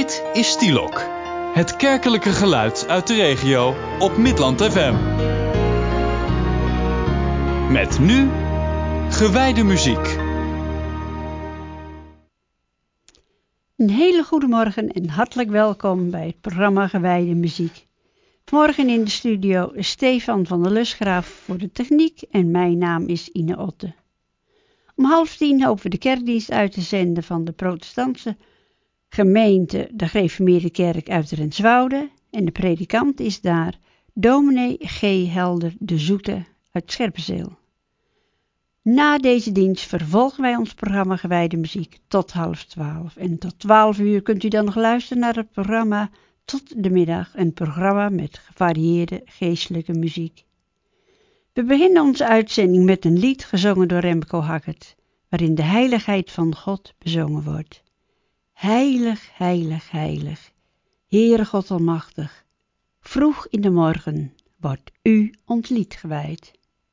Dit is Stielok, het kerkelijke geluid uit de regio op Midland FM. Met nu gewijde muziek. Een hele goede morgen en hartelijk welkom bij het programma Gewijde Muziek. Vanmorgen in de studio is Stefan van der Lusgraaf voor de techniek en mijn naam is Ine Otte. Om 9:30 hopen we de kerkdienst uit te zenden van de protestantse gemeente de Gereformeerde Kerk uit Renswoude en de predikant is daar dominee G. Helder de Zoete uit Scherpenzeel. Na deze dienst vervolgen wij ons programma Gewijde Muziek tot 11:30 en tot 12:00 kunt u dan nog luisteren naar het programma Tot de Middag, een programma met gevarieerde geestelijke muziek. We beginnen onze uitzending met een lied gezongen door Remco Hackert, waarin de heiligheid van God bezongen wordt. Heilig, heilig, heilig, Heere God Almachtig, vroeg in de morgen wordt u ons lied gewijd.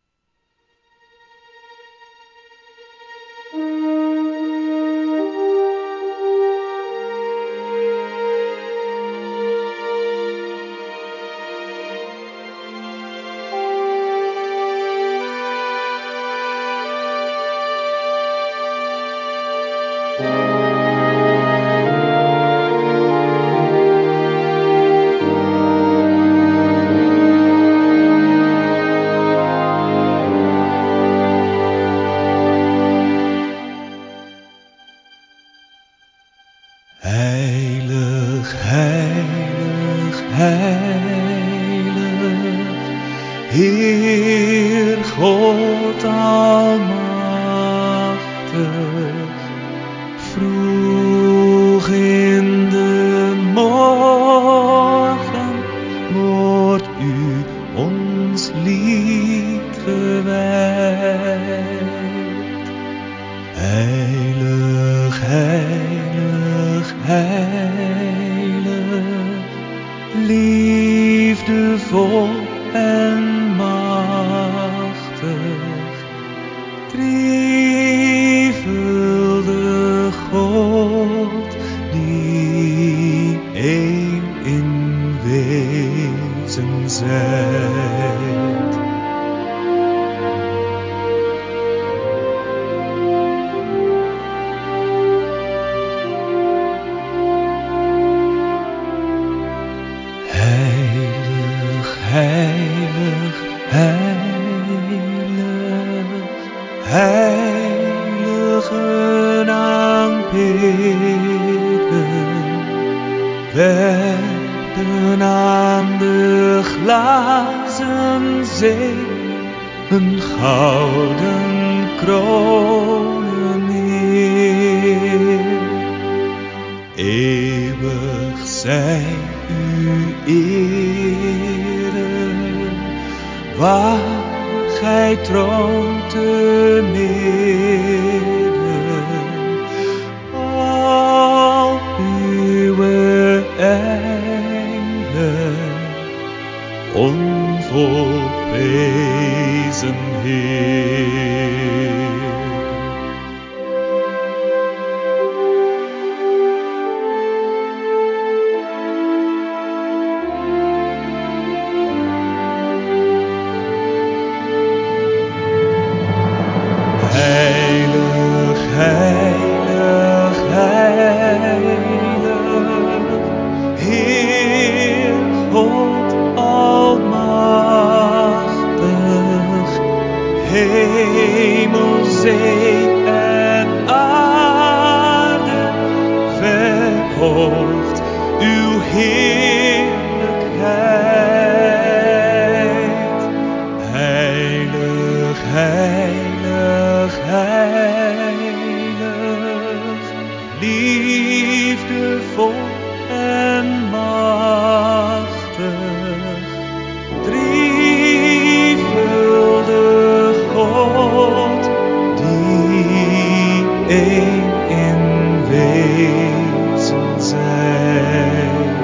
Heer God Almachtig, vroeg in de morgen wordt u ons lied gewijd. Heilig, heilig, heilig, liefdevol en machtig, drievuldig God, die één in wezen zijt. Heilig, heilig, heilig, heiligen aanbidden, werden aan de glazen zee een gouden kronen neer. Eeuwig zij u eren, waar gij troont te midden, al uwe engelen, onvolprezen Heer. Heilig, heilig, heilig, Heer God Almachtig, hemel, zee en aarde, verhoogd uw heerlijkheid. Heilig, heilig, heilig, liefdevol en machtig, drievuldig God, die één in wezen zijt.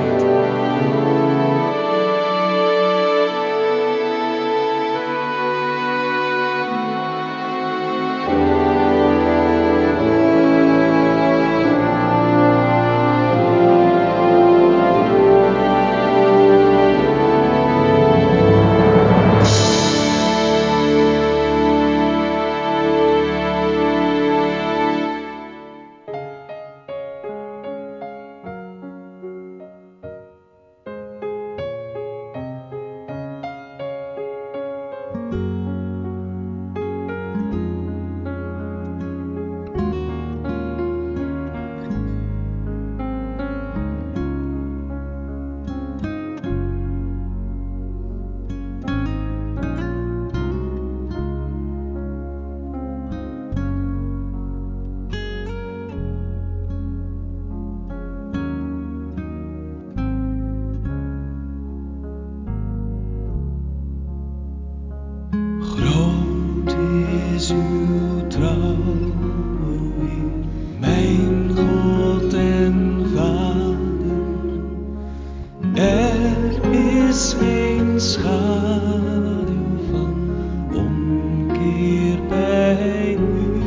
schaduw van omkeer bij u.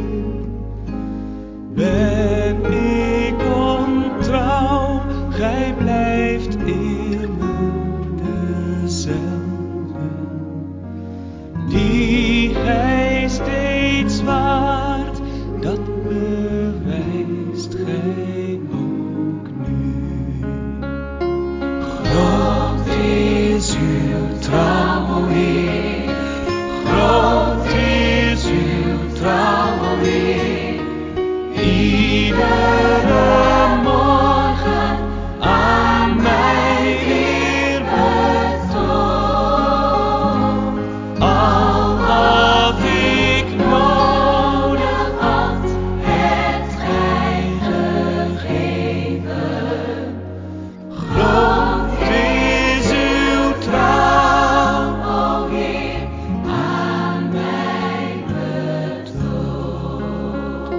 Ben ik ontrouw, gij blijft immer dezelfde, die gij steeds waart, dat bewijst gij ook nu. Groot is uw trouw, o Heer, groot is uw trouw, o Heer. Iedere morgen aan mij weer betoond. Al wat ik nodig had, hebt gij gegeven. Groot is uw trouw, o Heer, aan mij betoond.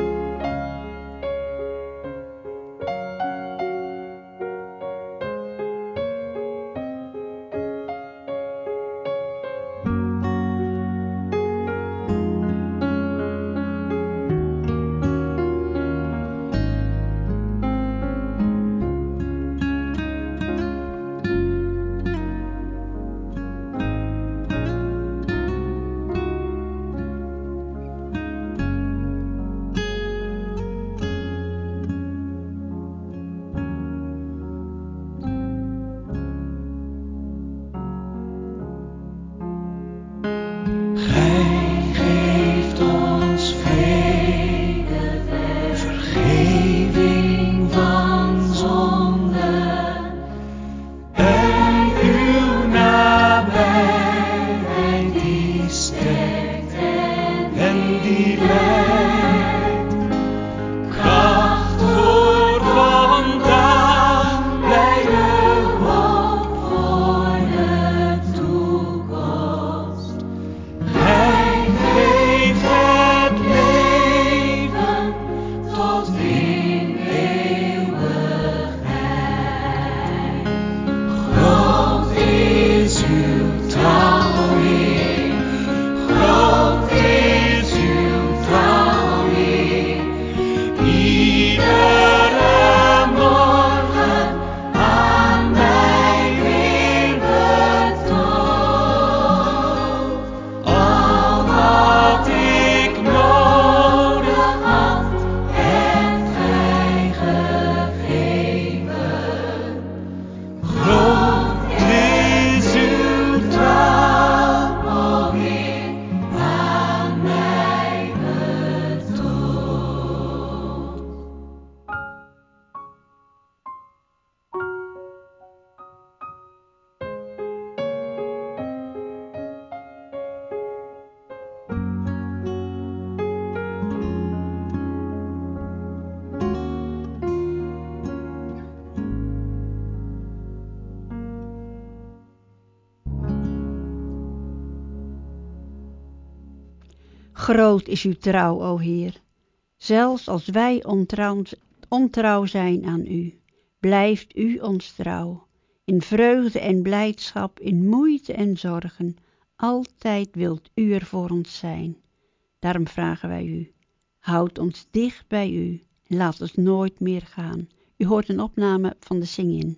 Gij geeft ons vrede, vergeving van zonden en uw nabijheid die sterkt en die leidt. Kracht voor vandaag, blijde hoop voor de toekomst. Gij geeft het leven tot in eeuwigheid. Groot is uw trouw, o Heer, groot is uw trouw, o Heer. Iedere morgen aan mij weer betoond. Al wat ik nodig had, hebt gij gegeven. Groot is uw trouw, o Heer, aan mij betoond. Groot is uw trouw, o Heer. Zelfs als wij ontrouw zijn aan u, blijft u ons trouw. In vreugde en blijdschap, in moeite en zorgen, altijd wilt u er voor ons zijn. Daarom vragen wij u, houd ons dicht bij u en laat ons nooit meer gaan. U hoort een opname van de Sing-In.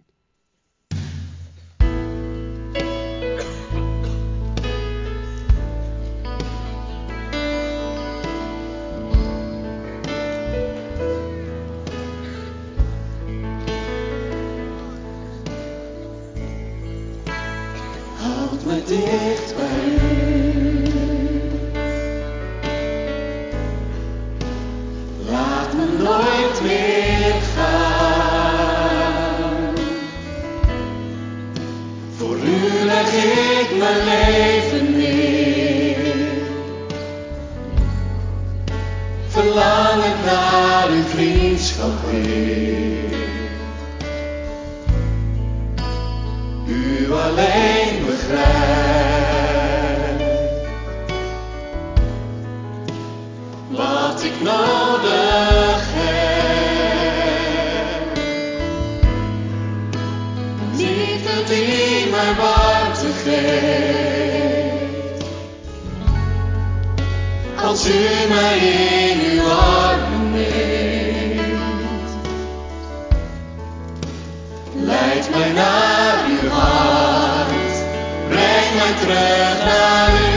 Houd me dicht bij u. Laat me nooit meer gaan. Voor u leg ik mijn leven neer. Verlangend naar uw vriendschap weer. U alleen begrijpt wat ik nodig heb. Liefde die mij warmt geeft. Als u mij in uw armen neemt, leid mij naar uw hart, breng mij terug naar u.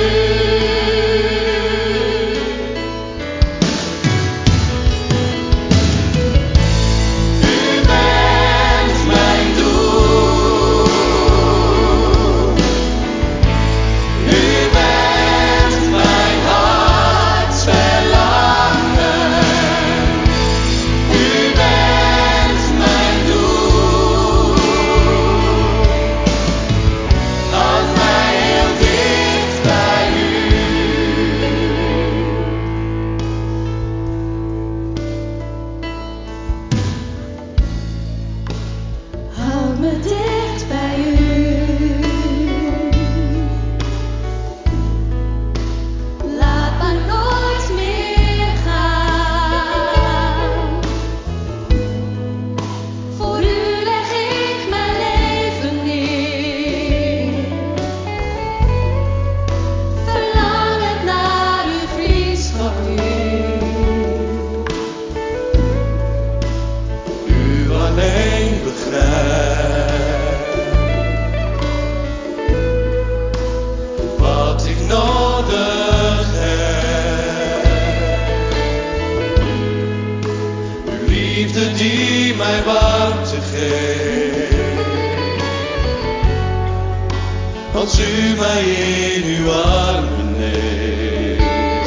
Als u mij in uw armen neemt,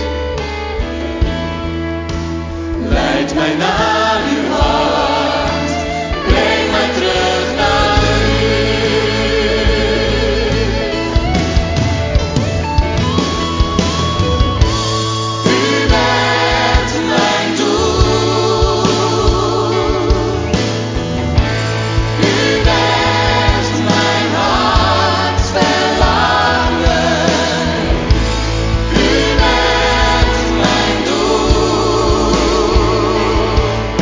leid mij naar uw hart, breng mij terug naar u. U bent mijn doel, u bent mijn hart verlangen, u bent mijn doel.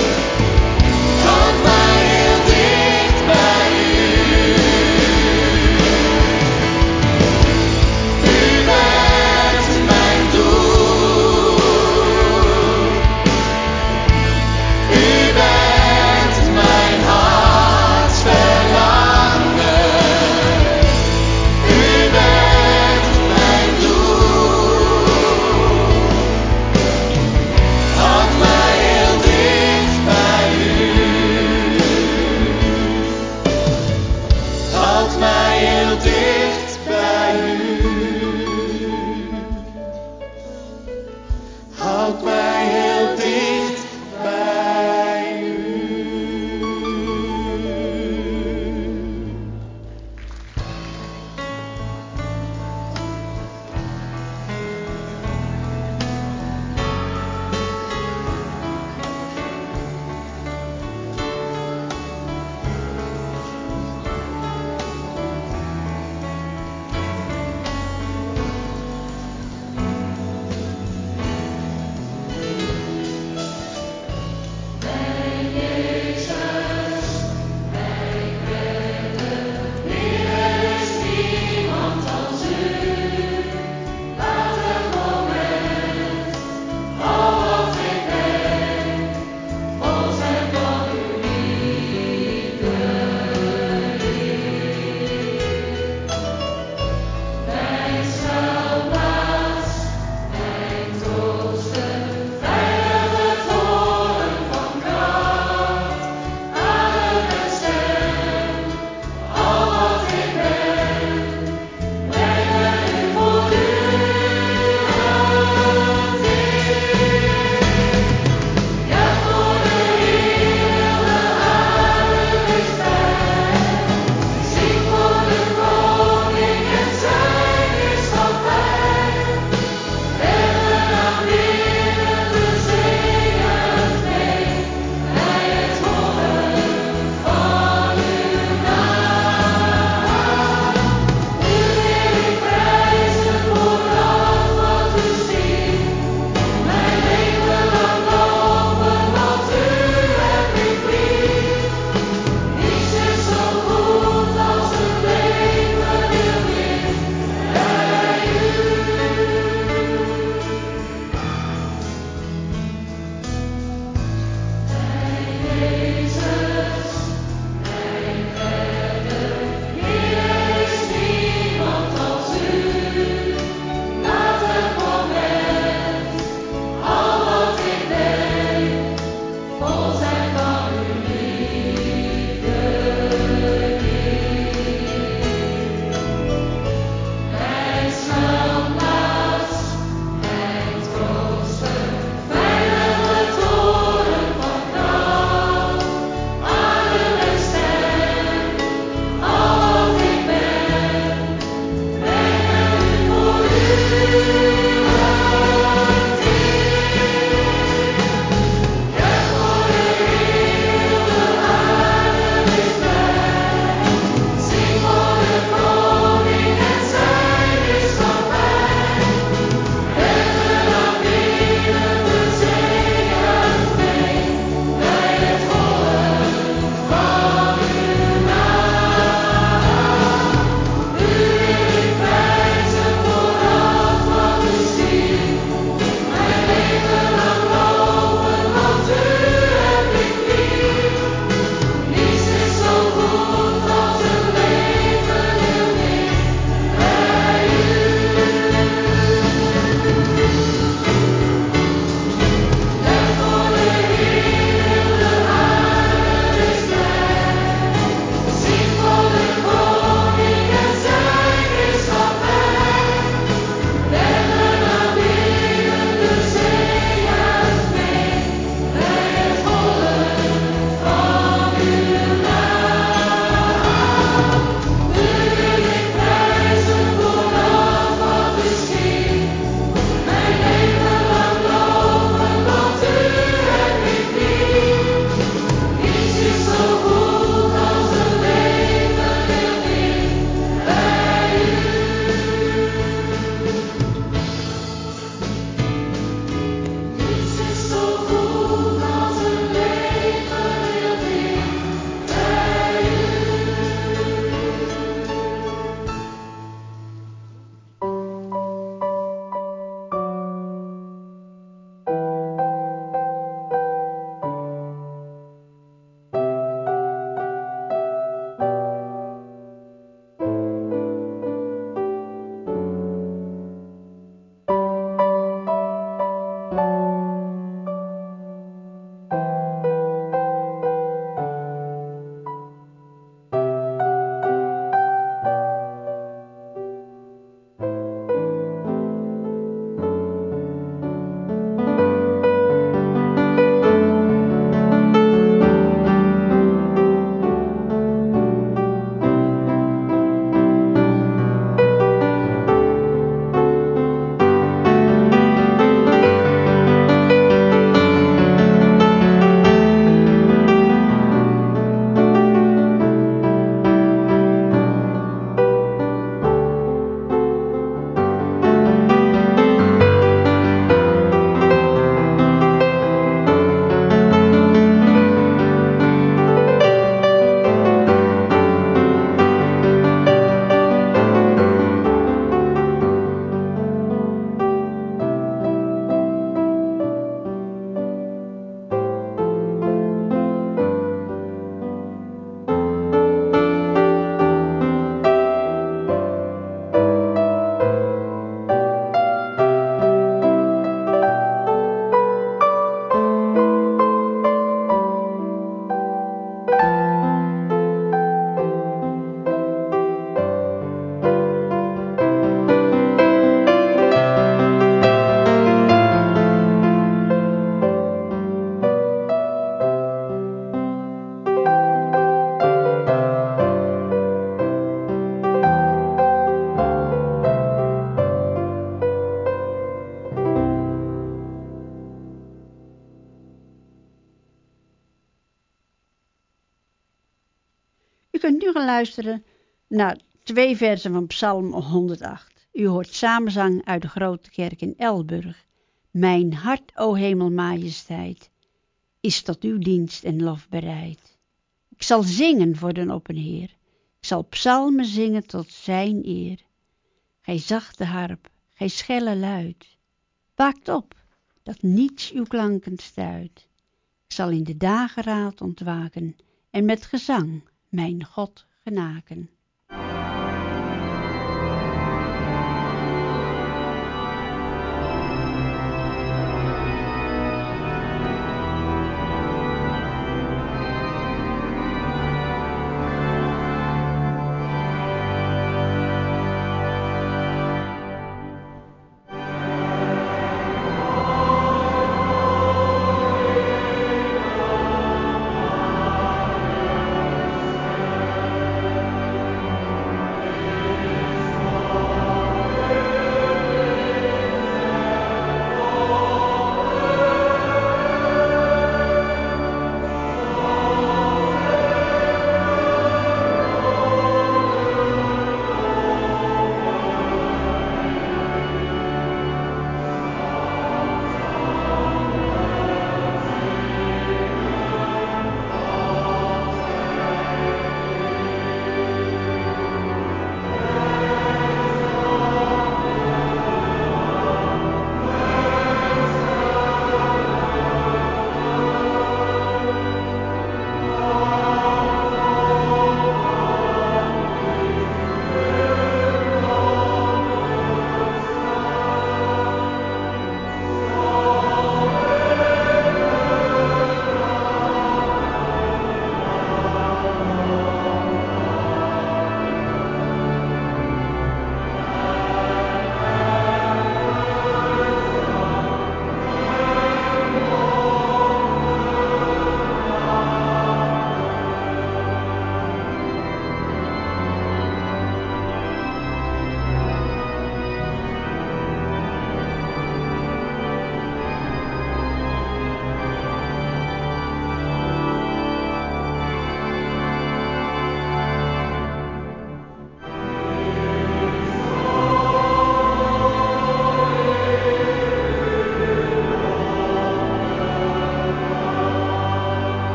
kunt nu gaan luisteren naar 2 versen van Psalm 108. U hoort samenzang uit de Grote Kerk in Elburg. Mijn hart, o hemelmajesteit, is tot uw dienst en lof bereid. Ik zal zingen voor den opperheer. Ik zal psalmen zingen tot zijn eer. Gij zachte harp, gij schelle luid, waakt op, dat niets uw klanken stuit. Ik zal in de dageraad ontwaken en met gezang mijn God genaken.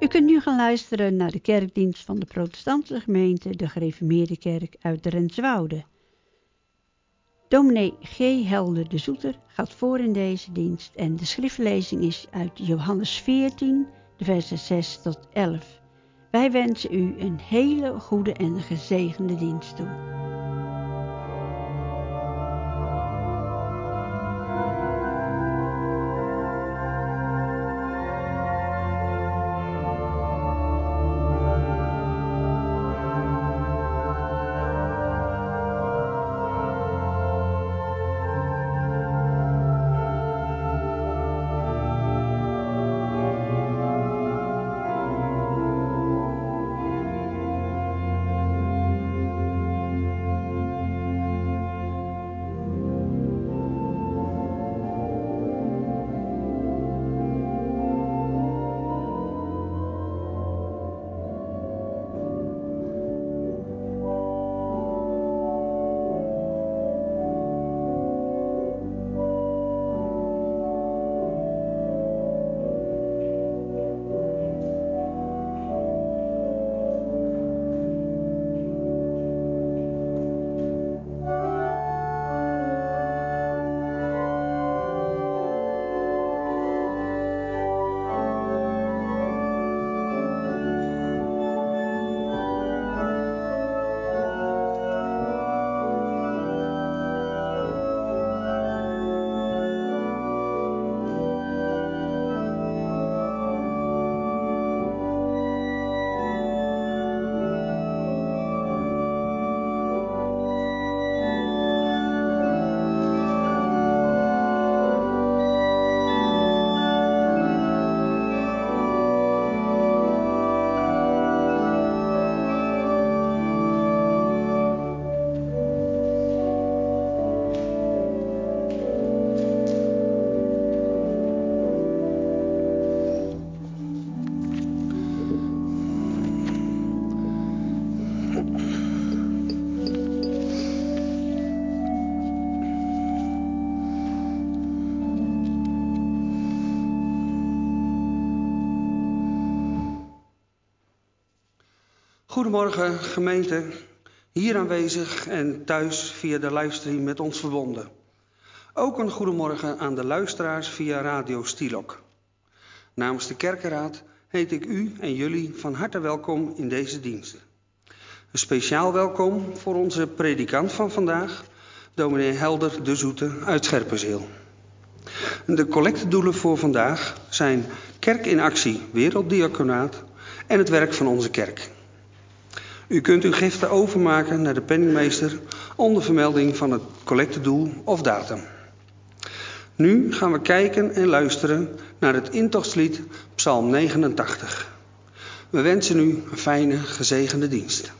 U kunt nu gaan luisteren naar de kerkdienst van de protestantse gemeente de Gereformeerde Kerk uit Renswoude. Dominee G. Helder de Zoeter gaat voor in deze dienst en de schriftlezing is uit Johannes 14, de versen 6 tot 11. Wij wensen u een hele goede en gezegende dienst toe. Goedemorgen gemeente, hier aanwezig en thuis via de livestream met ons verbonden. Ook een goedemorgen aan de luisteraars via Radio Stilok. Namens de kerkenraad heet ik u en jullie van harte welkom in deze dienst. Een speciaal welkom voor onze predikant van vandaag, dominee Helder de Zoete uit Scherpenzeel. De collectedoelen voor vandaag zijn Kerk in Actie Werelddiaconaat en het werk van onze kerk. U kunt uw giften overmaken naar de penningmeester onder vermelding van het collectedoel of datum. Nu gaan we kijken en luisteren naar het intochtslied Psalm 89. We wensen u een fijne, gezegende dienst.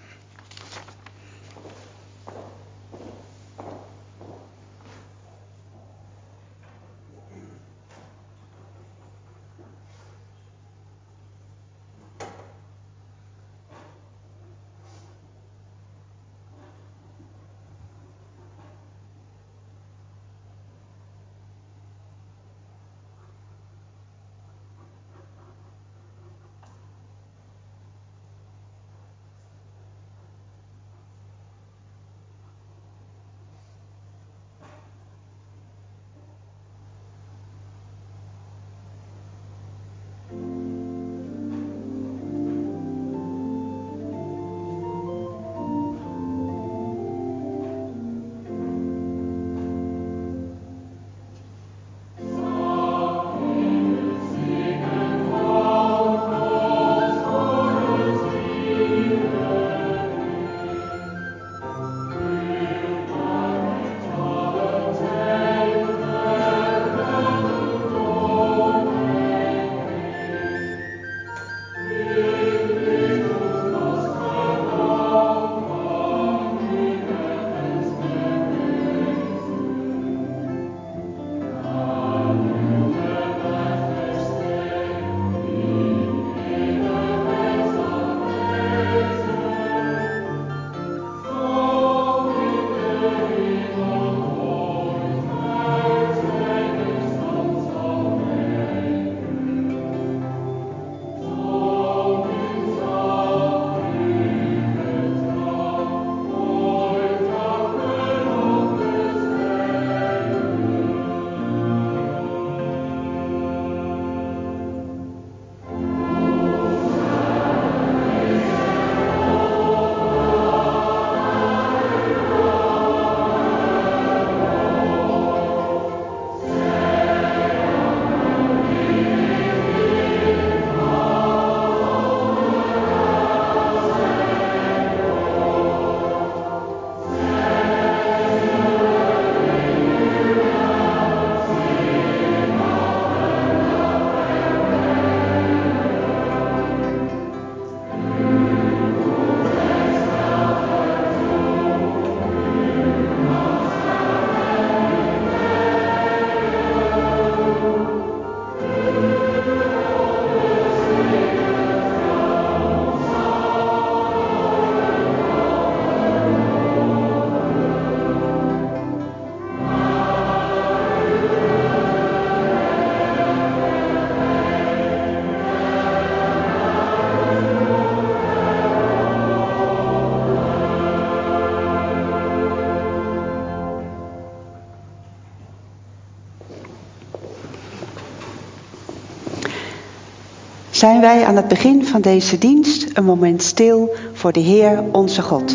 zijn wij aan het begin van deze dienst een moment stil voor de Heer onze God.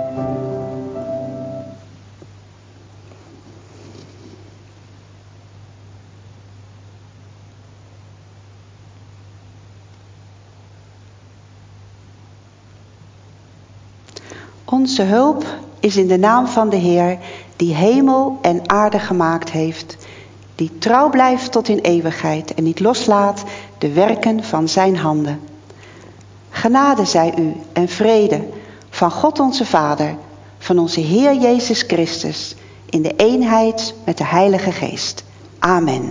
Onze hulp is in de naam van de Heer, die hemel en aarde gemaakt heeft, die trouw blijft tot in eeuwigheid en niet loslaat de werken van zijn handen. Genade zij u en vrede van God onze Vader, van onze Heer Jezus Christus, in de eenheid met de Heilige Geest. Amen.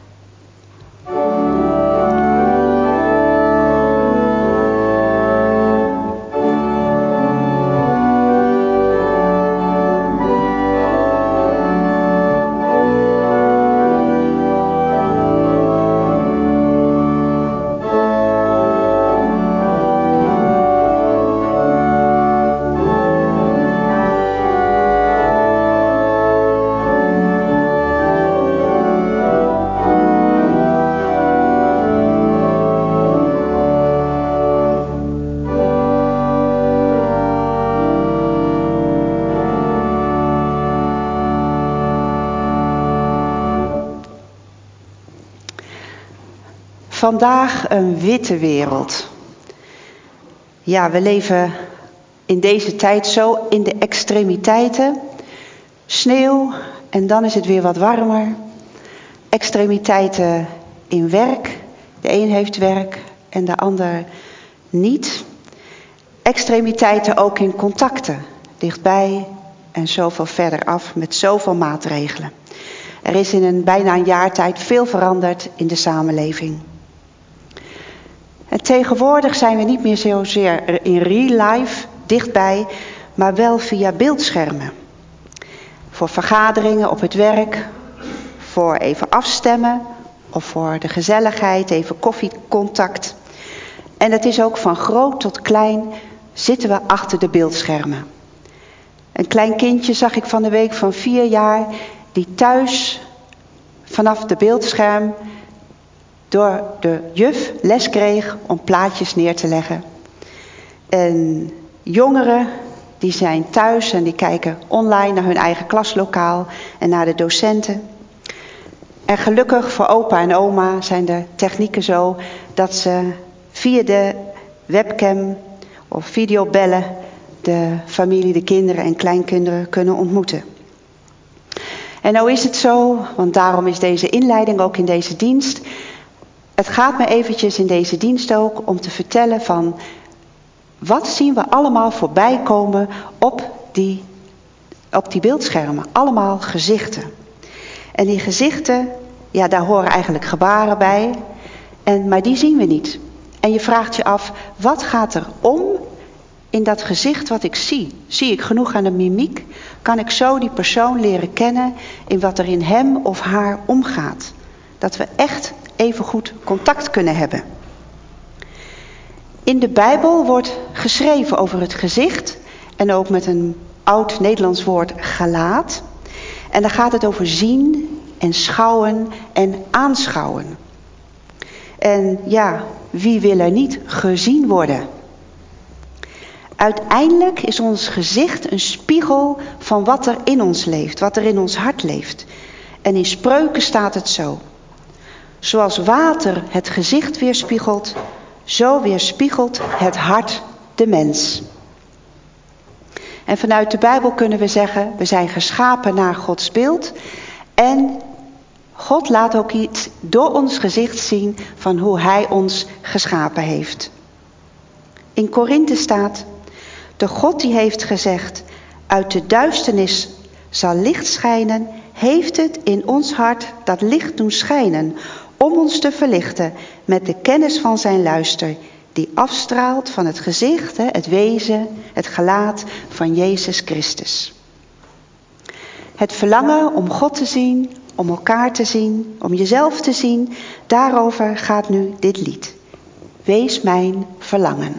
Vandaag een witte wereld. Ja, we leven in deze tijd zo in de extremiteiten. Sneeuw en dan is het weer wat warmer. Extremiteiten in werk. De een heeft werk en de ander niet. Extremiteiten ook in contacten. Dichtbij en zoveel verder af met zoveel maatregelen. Er is in bijna een jaar tijd veel veranderd in de samenleving. En tegenwoordig zijn we niet meer zozeer in real life, dichtbij, maar wel via beeldschermen. Voor vergaderingen op het werk, voor even afstemmen of voor de gezelligheid, even koffiecontact. En het is ook van groot tot klein zitten we achter de beeldschermen. Een klein kindje zag ik van de week van 4 jaar die thuis vanaf de beeldscherm door de juf les kreeg om plaatjes neer te leggen. En jongeren die zijn thuis en die kijken online naar hun eigen klaslokaal en naar de docenten. En gelukkig voor opa en oma zijn de technieken zo dat ze via de webcam of videobellen de familie, de kinderen en kleinkinderen kunnen ontmoeten. En nou is het zo, want daarom is deze inleiding ook in deze dienst. Het gaat me eventjes in deze dienst ook om te vertellen van wat zien we allemaal voorbij komen op die beeldschermen. Allemaal gezichten. En die gezichten, ja, daar horen eigenlijk gebaren bij. Maar die zien we niet. En je vraagt je af, wat gaat er om in dat gezicht wat ik zie? Zie ik genoeg aan de mimiek? Kan ik zo die persoon leren kennen in wat er in hem of haar omgaat? Dat we echt even goed contact kunnen hebben. In de Bijbel wordt geschreven over het gezicht en ook met een oud Nederlands woord gelaat. En dan gaat het over zien en schouwen en aanschouwen. En ja, wie wil er niet gezien worden? Uiteindelijk is ons gezicht een spiegel van wat er in ons leeft, wat er in ons hart leeft. En in Spreuken staat het zo. Zoals water het gezicht weerspiegelt, zo weerspiegelt het hart de mens. En vanuit de Bijbel kunnen we zeggen, we zijn geschapen naar Gods beeld. En God laat ook iets door ons gezicht zien van hoe Hij ons geschapen heeft. In Korinthe staat, de God die heeft gezegd, uit de duisternis zal licht schijnen, heeft het in ons hart dat licht doen schijnen, om ons te verlichten met de kennis van zijn luister, die afstraalt van het gezicht, het wezen, het gelaat van Jezus Christus. Het verlangen om God te zien, om elkaar te zien, om jezelf te zien, daarover gaat nu dit lied. Wees mijn verlangen.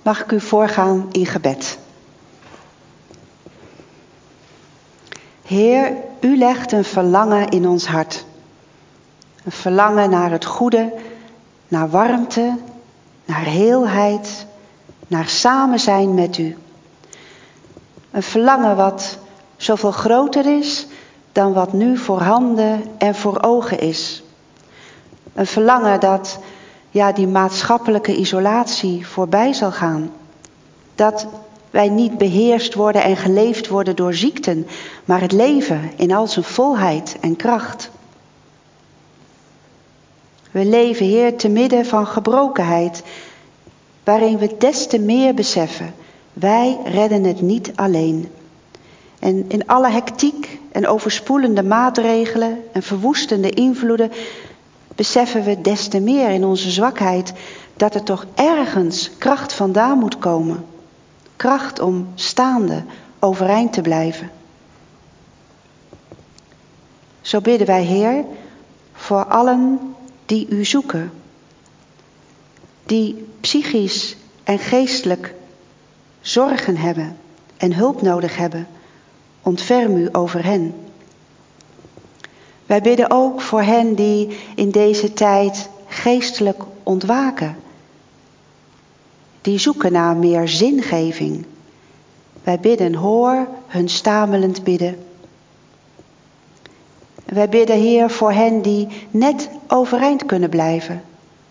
mag ik u voorgaan in gebed. Heer, u legt een verlangen in ons hart. Een verlangen naar het goede, naar warmte, naar heelheid, naar samen zijn met u. Een verlangen wat zoveel groter is dan wat nu voorhanden en voor ogen is. Een verlangen dat die maatschappelijke isolatie voorbij zal gaan. Dat wij niet beheerst worden en geleefd worden door ziekten, maar het leven in al zijn volheid en kracht. We leven, Heer, te midden van gebrokenheid, waarin we des te meer beseffen, wij redden het niet alleen. En in alle hectiek en overspoelende maatregelen en verwoestende invloeden beseffen we des te meer in onze zwakheid dat er toch ergens kracht vandaan moet komen. Kracht om staande, overeind te blijven. Zo bidden wij, Heer, voor allen die u zoeken. Die psychisch en geestelijk zorgen hebben en hulp nodig hebben. Ontferm u over hen. Wij bidden ook voor hen die in deze tijd geestelijk ontwaken. Die zoeken naar meer zingeving. Wij bidden, hoor hun stamelend bidden. Wij bidden, Heer, voor hen die net overeind kunnen blijven.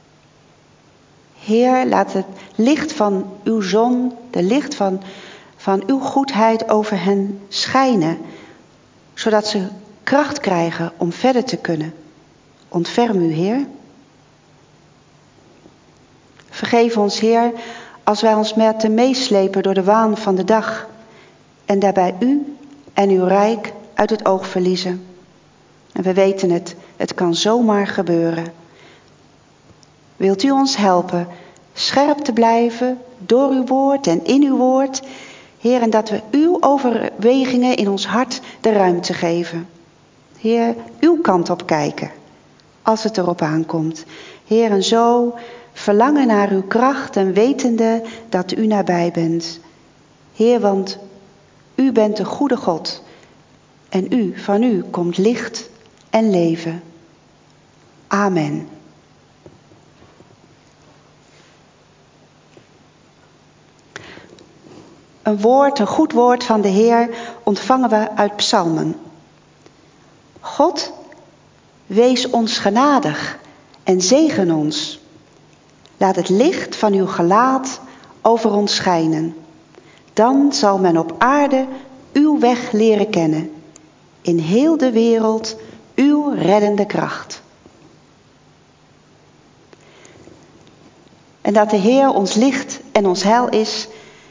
Heer, laat het licht van uw zon, de licht van uw goedheid over hen schijnen, zodat ze kracht krijgen om verder te kunnen. Ontferm u, Heer. Vergeef ons, Heer, als wij ons te meeslepen door de waan van de dag en daarbij u en uw rijk uit het oog verliezen. En we weten het kan zomaar gebeuren. Wilt u ons helpen scherp te blijven door uw woord en in uw woord, Heer, en dat we uw overwegingen in ons hart de ruimte geven. Heer, uw kant op kijken, als het erop aankomt. Heer, en zo verlangen naar uw kracht en wetende dat u nabij bent. Heer, want u bent de goede God. En van u komt licht en leven. Amen. Een goed woord van de Heer ontvangen we uit psalmen. God, wees ons genadig en zegen ons. Laat het licht van uw gelaat over ons schijnen. Dan zal men op aarde uw weg leren kennen. In heel de wereld uw reddende kracht. En dat de Heer ons licht en ons heil is,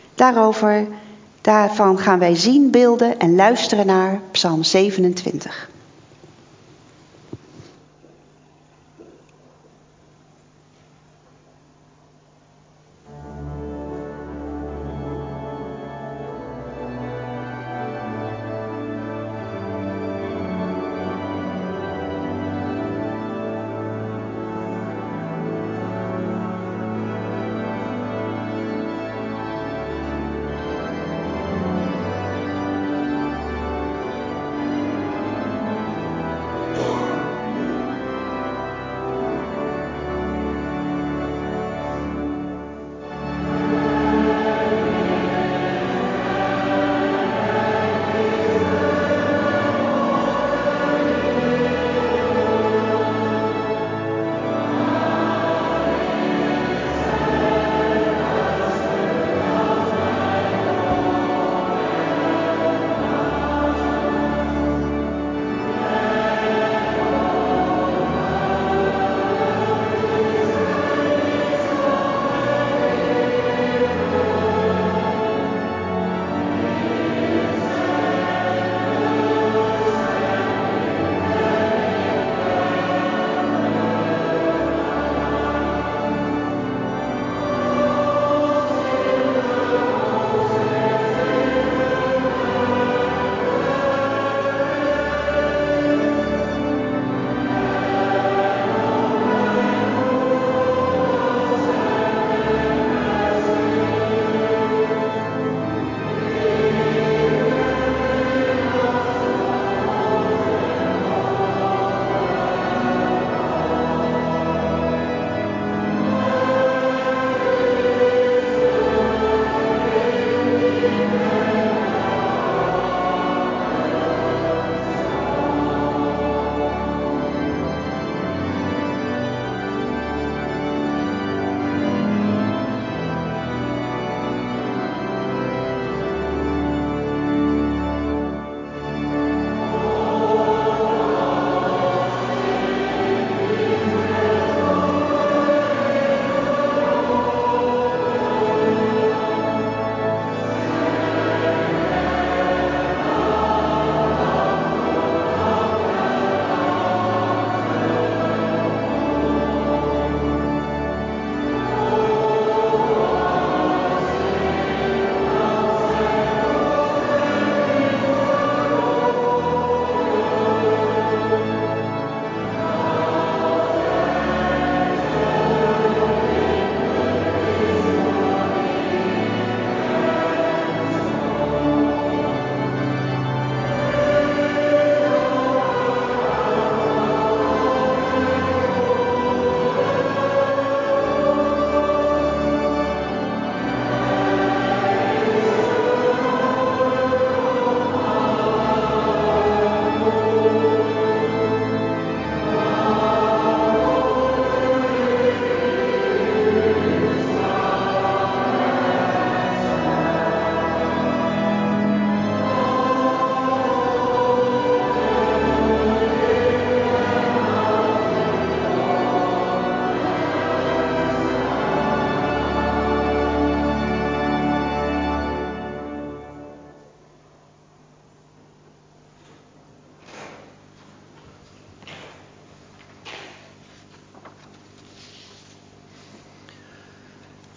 daarvan gaan wij zien, beelden en luisteren naar Psalm 27.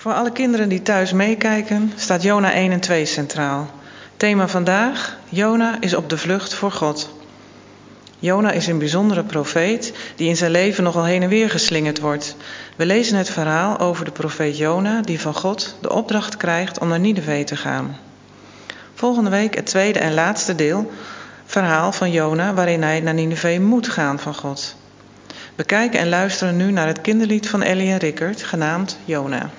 Voor alle kinderen die thuis meekijken staat Jona 1 en 2 centraal. Thema vandaag: Jona is op de vlucht voor God. Jona is een bijzondere profeet die in zijn leven nogal heen en weer geslingerd wordt. We lezen het verhaal over de profeet Jona die van God de opdracht krijgt om naar Nineve te gaan. Volgende week het tweede en laatste deel, verhaal van Jona waarin hij naar Nineve moet gaan van God. We kijken en luisteren nu naar het kinderlied van Ellie en Rickert, genaamd Jona.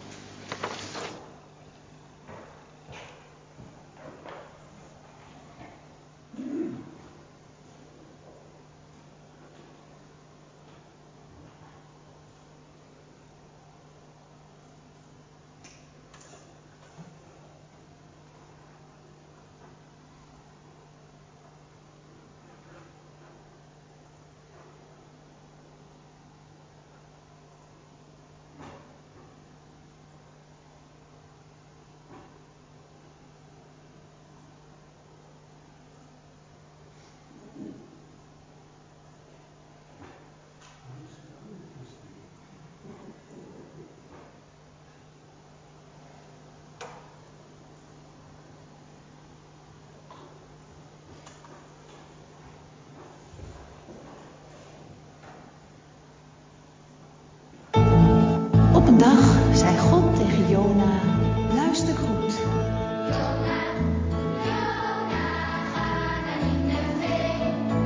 Op een dag zei God tegen Jona: luister goed. Jona, Jona, ga naar Nineve.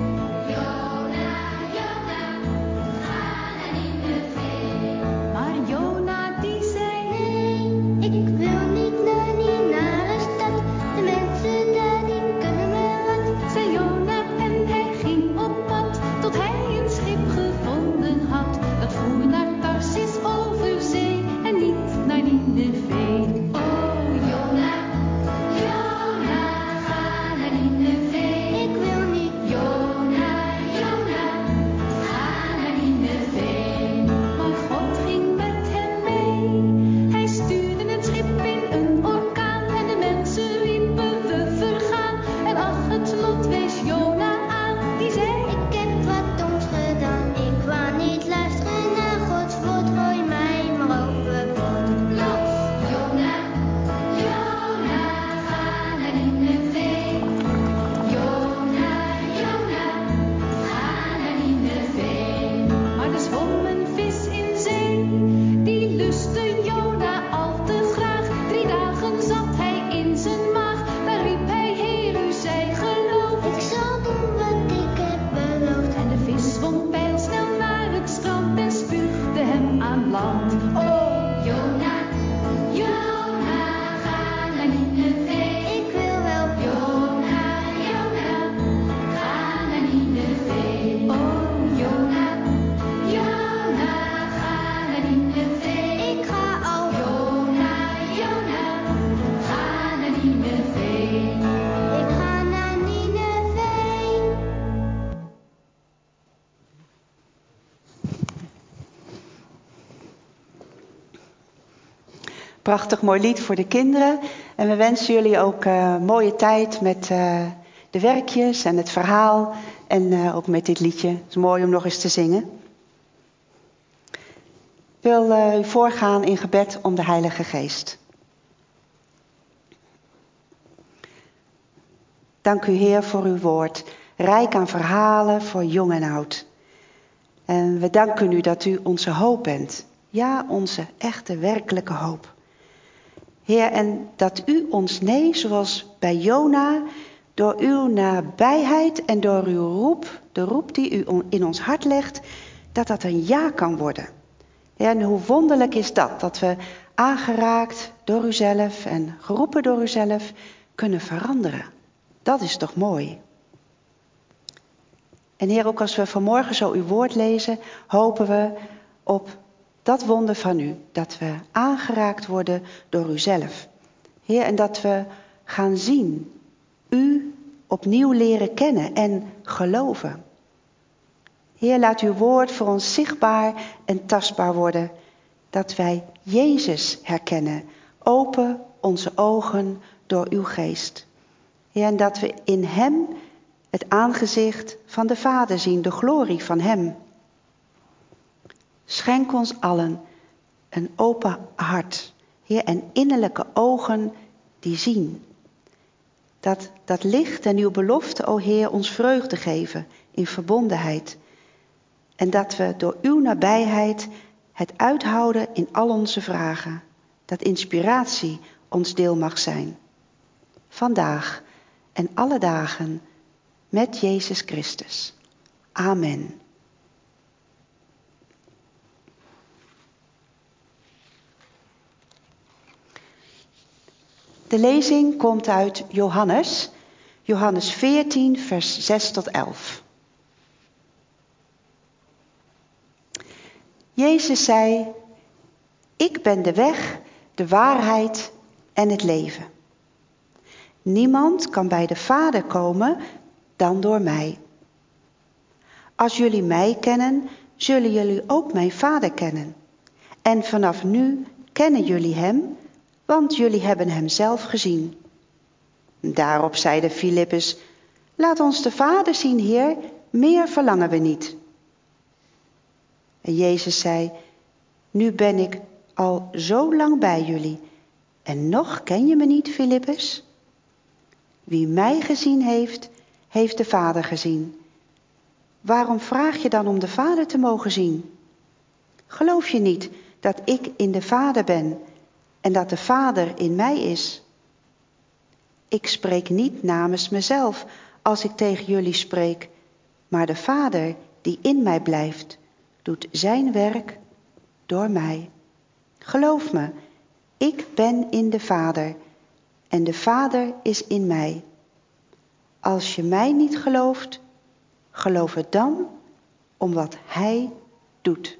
Jona, Jona, ga naar Nineve. Maar Jona die zei: Nee, ik wil niet naar die nare stad. De mensen daar die kunnen me wat. zei Jona en hij ging op pad tot hij een schip gevonden had. Dat voer naar Tarsis over zee en niet naar Nineve. Oh, Jona, Jona, ga naar Nineve. Ik wil niet. Jona, Jona, ga naar Nineve. Maar God ging met hem mee. Hij stuurde het schip in een orkaan en de mensen riepen: we vergaan. En ach, het lot wees Jona aan. Die zei: Ik heb wat doms gedaan. Ik wou niet luisteren naar Gods woord. Gooi mij maar overboord. Los, Jona, Jona, ga naar Nineve. Jona, Jona, ga naar Nineve. Maar er zwom een vis in zee, die lustte Jona al te graag. 3 dagen zat hij in zijn maag, daar riep hij: Heer, u zij geloof. Ik zal doen wat ik heb beloofd. En de vis zwom pijlsnel naar het strand en spuugde hem aan land. Oh, Jona, Jona, ga naar Nineve. Ik wil wel. Jona, Jona, ga naar Nineve. Oh, Jona, Jona, ga naar Nineve. Ik ga al. Jona, Jona, ga naar Nineve. Ik ga naar Nineve. Prachtig mooi lied voor de kinderen. En we wensen jullie ook mooie tijd met de werkjes en het verhaal. En ook met dit liedje. Het is mooi om nog eens te zingen. Ik wil u voorgaan in gebed om de Heilige Geest. Dank u Heer voor uw woord. Rijk aan verhalen voor jong en oud. En we danken u dat u onze hoop bent. Ja, onze echte werkelijke hoop. Heer, en dat u ons nee, zoals bij Jona, door uw nabijheid en door uw roep, de roep die u in ons hart legt, dat dat een ja kan worden. Heer, en hoe wonderlijk is dat, dat we aangeraakt door uzelf en geroepen door uzelf kunnen veranderen. Dat is toch mooi. En Heer, ook als we vanmorgen zo uw woord lezen, hopen we op dat wonder van u, dat we aangeraakt worden door uzelf. Heer, en dat we gaan zien, u opnieuw leren kennen en geloven. Heer, laat uw woord voor ons zichtbaar en tastbaar worden, dat wij Jezus herkennen. Open onze ogen door uw geest. Heer, en dat we in hem het aangezicht van de Vader zien, de glorie van hem. Schenk ons allen een open hart, Heer, en innerlijke ogen die zien. Dat licht en uw belofte, o Heer, ons vreugde geven in verbondenheid. En dat we door uw nabijheid het uithouden in al onze vragen. Dat inspiratie ons deel mag zijn. Vandaag en alle dagen met Jezus Christus. Amen. De lezing komt uit Johannes 14, vers 6 tot 11. Jezus zei, ik ben de weg, de waarheid en het leven. Niemand kan bij de Vader komen dan door mij. Als jullie mij kennen, zullen jullie ook mijn Vader kennen. En vanaf nu kennen jullie hem, want jullie hebben hem zelf gezien. Daarop zeide Filippus, laat ons de Vader zien, Heer, meer verlangen we niet. En Jezus zei, nu ben ik al zo lang bij jullie en nog ken je me niet, Filippus? Wie mij gezien heeft, heeft de Vader gezien. Waarom vraag je dan om de Vader te mogen zien? Geloof je niet dat ik in de Vader ben en dat de Vader in mij is? Ik spreek niet namens mezelf als ik tegen jullie spreek, maar de Vader die in mij blijft, doet zijn werk door mij. Geloof me, ik ben in de Vader en de Vader is in mij. Als je mij niet gelooft, geloof het dan om wat Hij doet.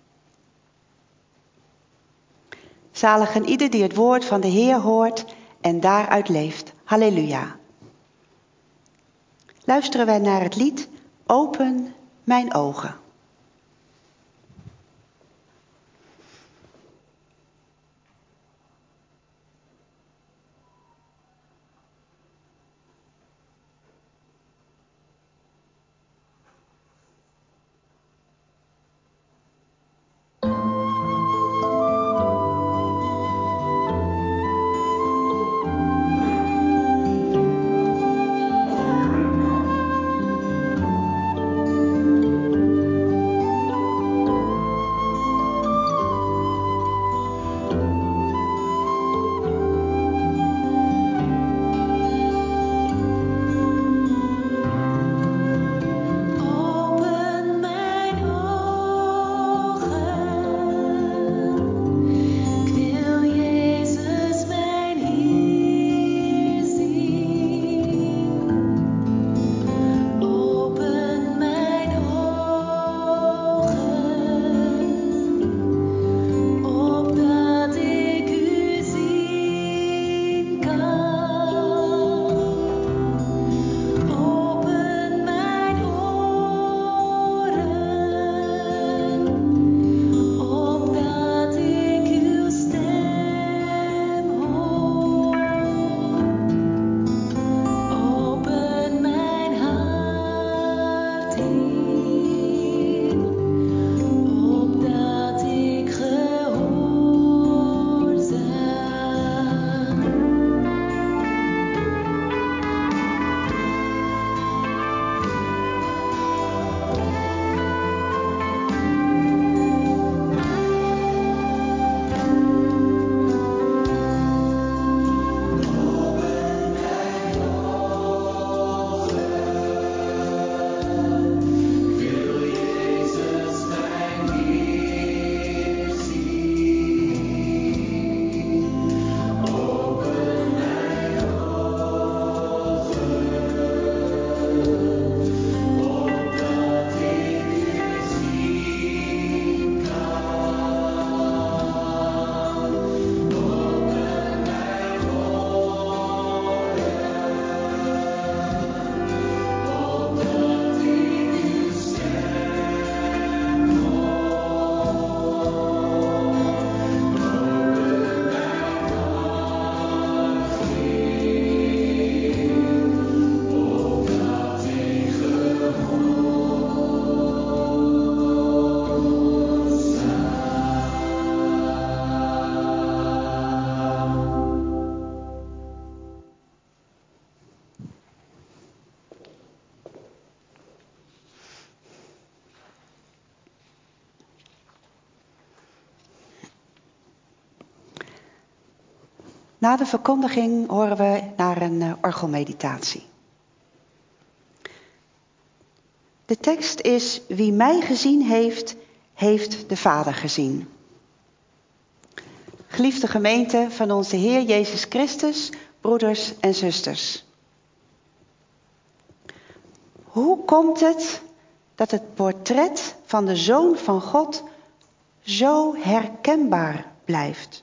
Zalig en ieder die het woord van de Heer hoort en daaruit leeft. Halleluja. Luisteren wij naar het lied Open mijn ogen. Na de verkondiging horen we naar een orgelmeditatie. De tekst is: wie mij gezien heeft, heeft de Vader gezien. Geliefde gemeente van onze Heer Jezus Christus, broeders en zusters. Hoe komt het dat het portret van de Zoon van God zo herkenbaar blijft?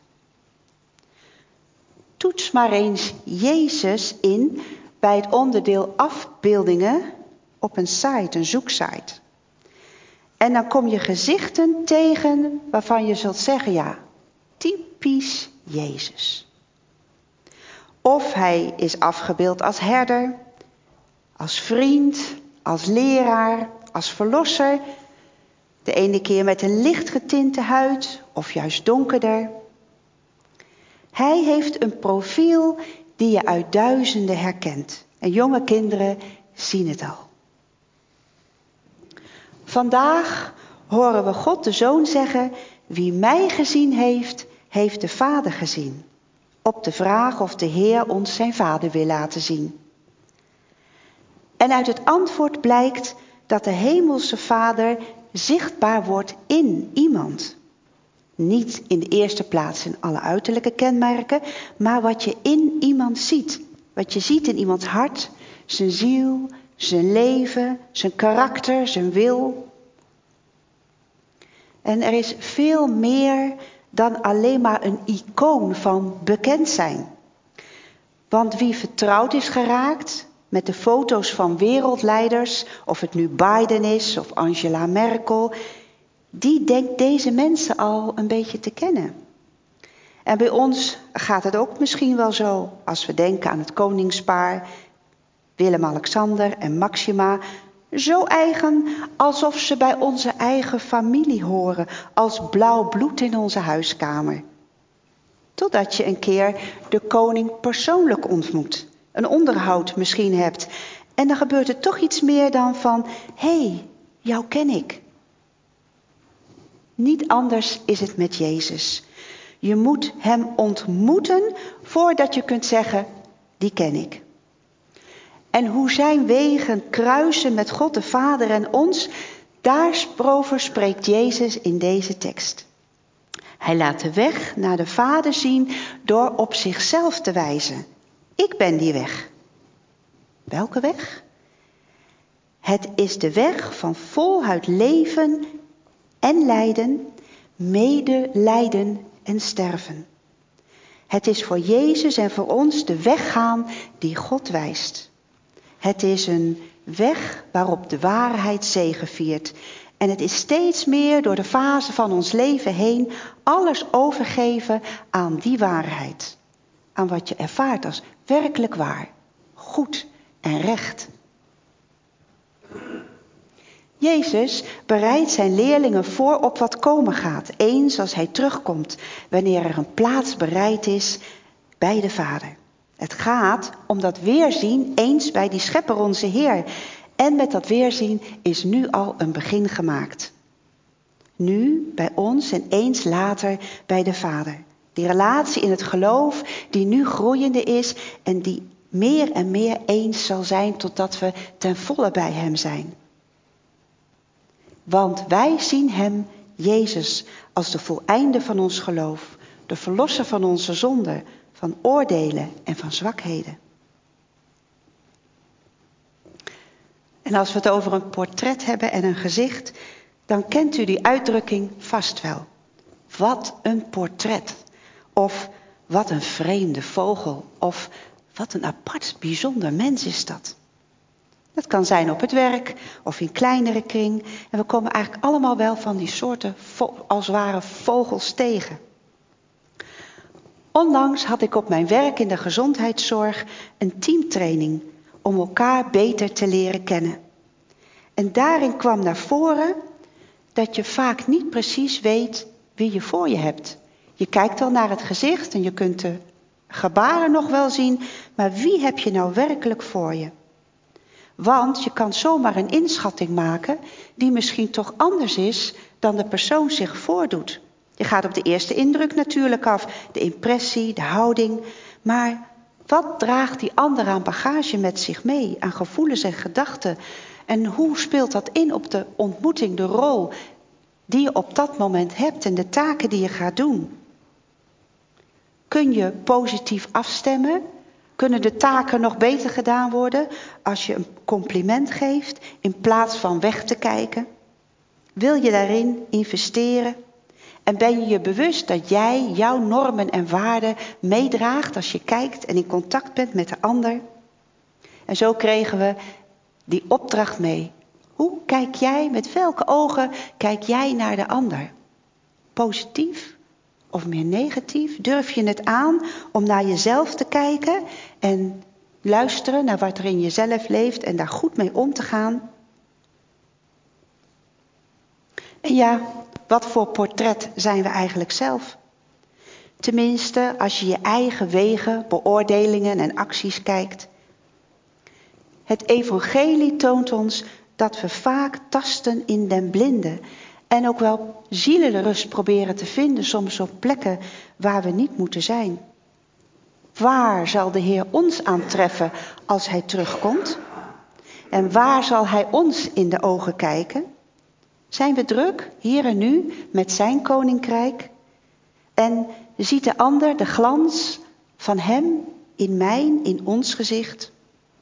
Toets maar eens Jezus in bij het onderdeel afbeeldingen op een site, een zoeksite. En dan kom je gezichten tegen waarvan je zult zeggen, ja, typisch Jezus. Of hij is afgebeeld als herder, als vriend, als leraar, als verlosser. De ene keer met een licht getinte huid of juist donkerder. Hij heeft een profiel die je uit duizenden herkent. En jonge kinderen zien het al. Vandaag horen we God de Zoon zeggen: wie mij gezien heeft, heeft de Vader gezien. Op de vraag of de Heer ons zijn Vader wil laten zien. En uit het antwoord blijkt dat de Hemelse Vader zichtbaar wordt in iemand. Niet in de eerste plaats in alle uiterlijke kenmerken, maar wat je in iemand ziet. Wat je ziet in iemands hart, zijn ziel, zijn leven, zijn karakter, zijn wil. En er is veel meer dan alleen maar een icoon van bekend zijn. Want wie vertrouwd is geraakt met de foto's van wereldleiders, of het nu Biden is of Angela Merkel, die denkt deze mensen al een beetje te kennen. En bij ons gaat het ook misschien wel zo, als we denken aan het koningspaar Willem-Alexander en Maxima, zo eigen alsof ze bij onze eigen familie horen, als blauw bloed in onze huiskamer. Totdat je een keer de koning persoonlijk ontmoet, een onderhoud misschien hebt. En dan gebeurt er toch iets meer dan van, hé, jou ken ik. Niet anders is het met Jezus. Je moet hem ontmoeten voordat je kunt zeggen, die ken ik. En hoe zijn wegen kruisen met God de Vader en ons, daarover spreekt Jezus in deze tekst. Hij laat de weg naar de Vader zien door op zichzelf te wijzen. Ik ben die weg. Welke weg? Het is de weg van voluit leven en lijden, medelijden en sterven. Het is voor Jezus en voor ons de weg gaan die God wijst. Het is een weg waarop de waarheid zegeviert. En het is steeds meer door de fase van ons leven heen alles overgeven aan die waarheid. Aan wat je ervaart als werkelijk waar, goed en recht. Jezus bereidt zijn leerlingen voor op wat komen gaat, eens als hij terugkomt, wanneer er een plaats bereid is bij de Vader. Het gaat om dat weerzien eens bij die Schepper onze Heer. En met dat weerzien is nu al een begin gemaakt. Nu bij ons en eens later bij de Vader. Die relatie in het geloof die nu groeiende is en die meer en meer eens zal zijn totdat we ten volle bij hem zijn. Want wij zien hem, Jezus, als de voleinde van ons geloof, de verlosser van onze zonden, van oordelen en van zwakheden. En als we het over een portret hebben en een gezicht, dan kent u die uitdrukking vast wel. Wat een portret. Of wat een vreemde vogel. Of wat een apart, bijzonder mens is dat. Dat kan zijn op het werk of in kleinere kring. En we komen eigenlijk allemaal wel van die soorten, als het ware, vogels tegen. Onlangs had ik op mijn werk in de gezondheidszorg een teamtraining om elkaar beter te leren kennen. En daarin kwam naar voren dat je vaak niet precies weet wie je voor je hebt. Je kijkt al naar het gezicht en je kunt de gebaren nog wel zien, maar wie heb je nou werkelijk voor je? Want je kan zomaar een inschatting maken die misschien toch anders is dan de persoon zich voordoet. Je gaat op de eerste indruk natuurlijk af, de impressie, de houding. Maar wat draagt die ander aan bagage met zich mee, aan gevoelens en gedachten? En hoe speelt dat in op de ontmoeting, de rol die je op dat moment hebt en de taken die je gaat doen? Kun je positief afstemmen? Kunnen de taken nog beter gedaan worden als je een compliment geeft in plaats van weg te kijken? Wil je daarin investeren? En ben je je bewust dat jij jouw normen en waarden meedraagt als je kijkt en in contact bent met de ander? En zo kregen we die opdracht mee. Hoe kijk jij, met welke ogen kijk jij naar de ander? Positief of meer negatief? Durf je het aan om naar jezelf te kijken en luisteren naar wat er in jezelf leeft en daar goed mee om te gaan? En ja, wat voor portret zijn we eigenlijk zelf? Tenminste, als je je eigen wegen, beoordelingen en acties kijkt. Het evangelie toont ons dat we vaak tasten in den blinde en ook wel zielenrust proberen te vinden, soms op plekken waar we niet moeten zijn. Waar zal de Heer ons aantreffen als Hij terugkomt? En waar zal Hij ons in de ogen kijken? Zijn we druk, hier en nu, met zijn koninkrijk? En ziet de ander de glans van hem in mijn, in ons gezicht?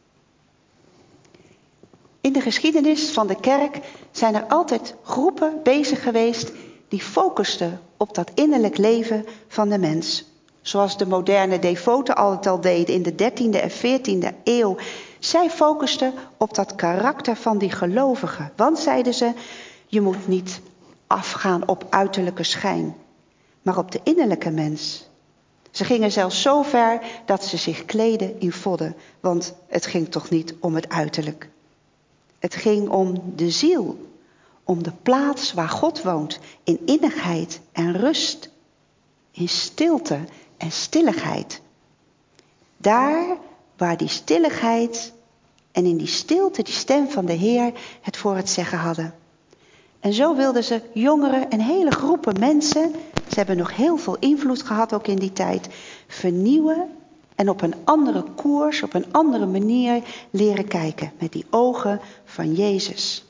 In de geschiedenis van de kerk zijn er altijd groepen bezig geweest die focusten op dat innerlijk leven van de mens. Zoals de moderne devoten altijd al deden in de 13e en 14e eeuw. Zij focusten op dat karakter van die gelovigen. Want, zeiden ze, je moet niet afgaan op uiterlijke schijn, maar op de innerlijke mens. Ze gingen zelfs zo ver dat ze zich kleden in vodden, want het ging toch niet om het uiterlijk. Het ging om de ziel, om de plaats waar God woont, in innigheid en rust, in stilte en stilligheid. Daar waar die stilligheid en in die stilte die stem van de Heer het voor het zeggen hadden. En zo wilden ze jongeren en hele groepen mensen, ze hebben nog heel veel invloed gehad ook in die tijd, vernieuwen en op een andere koers, op een andere manier leren kijken met die ogen van Jezus.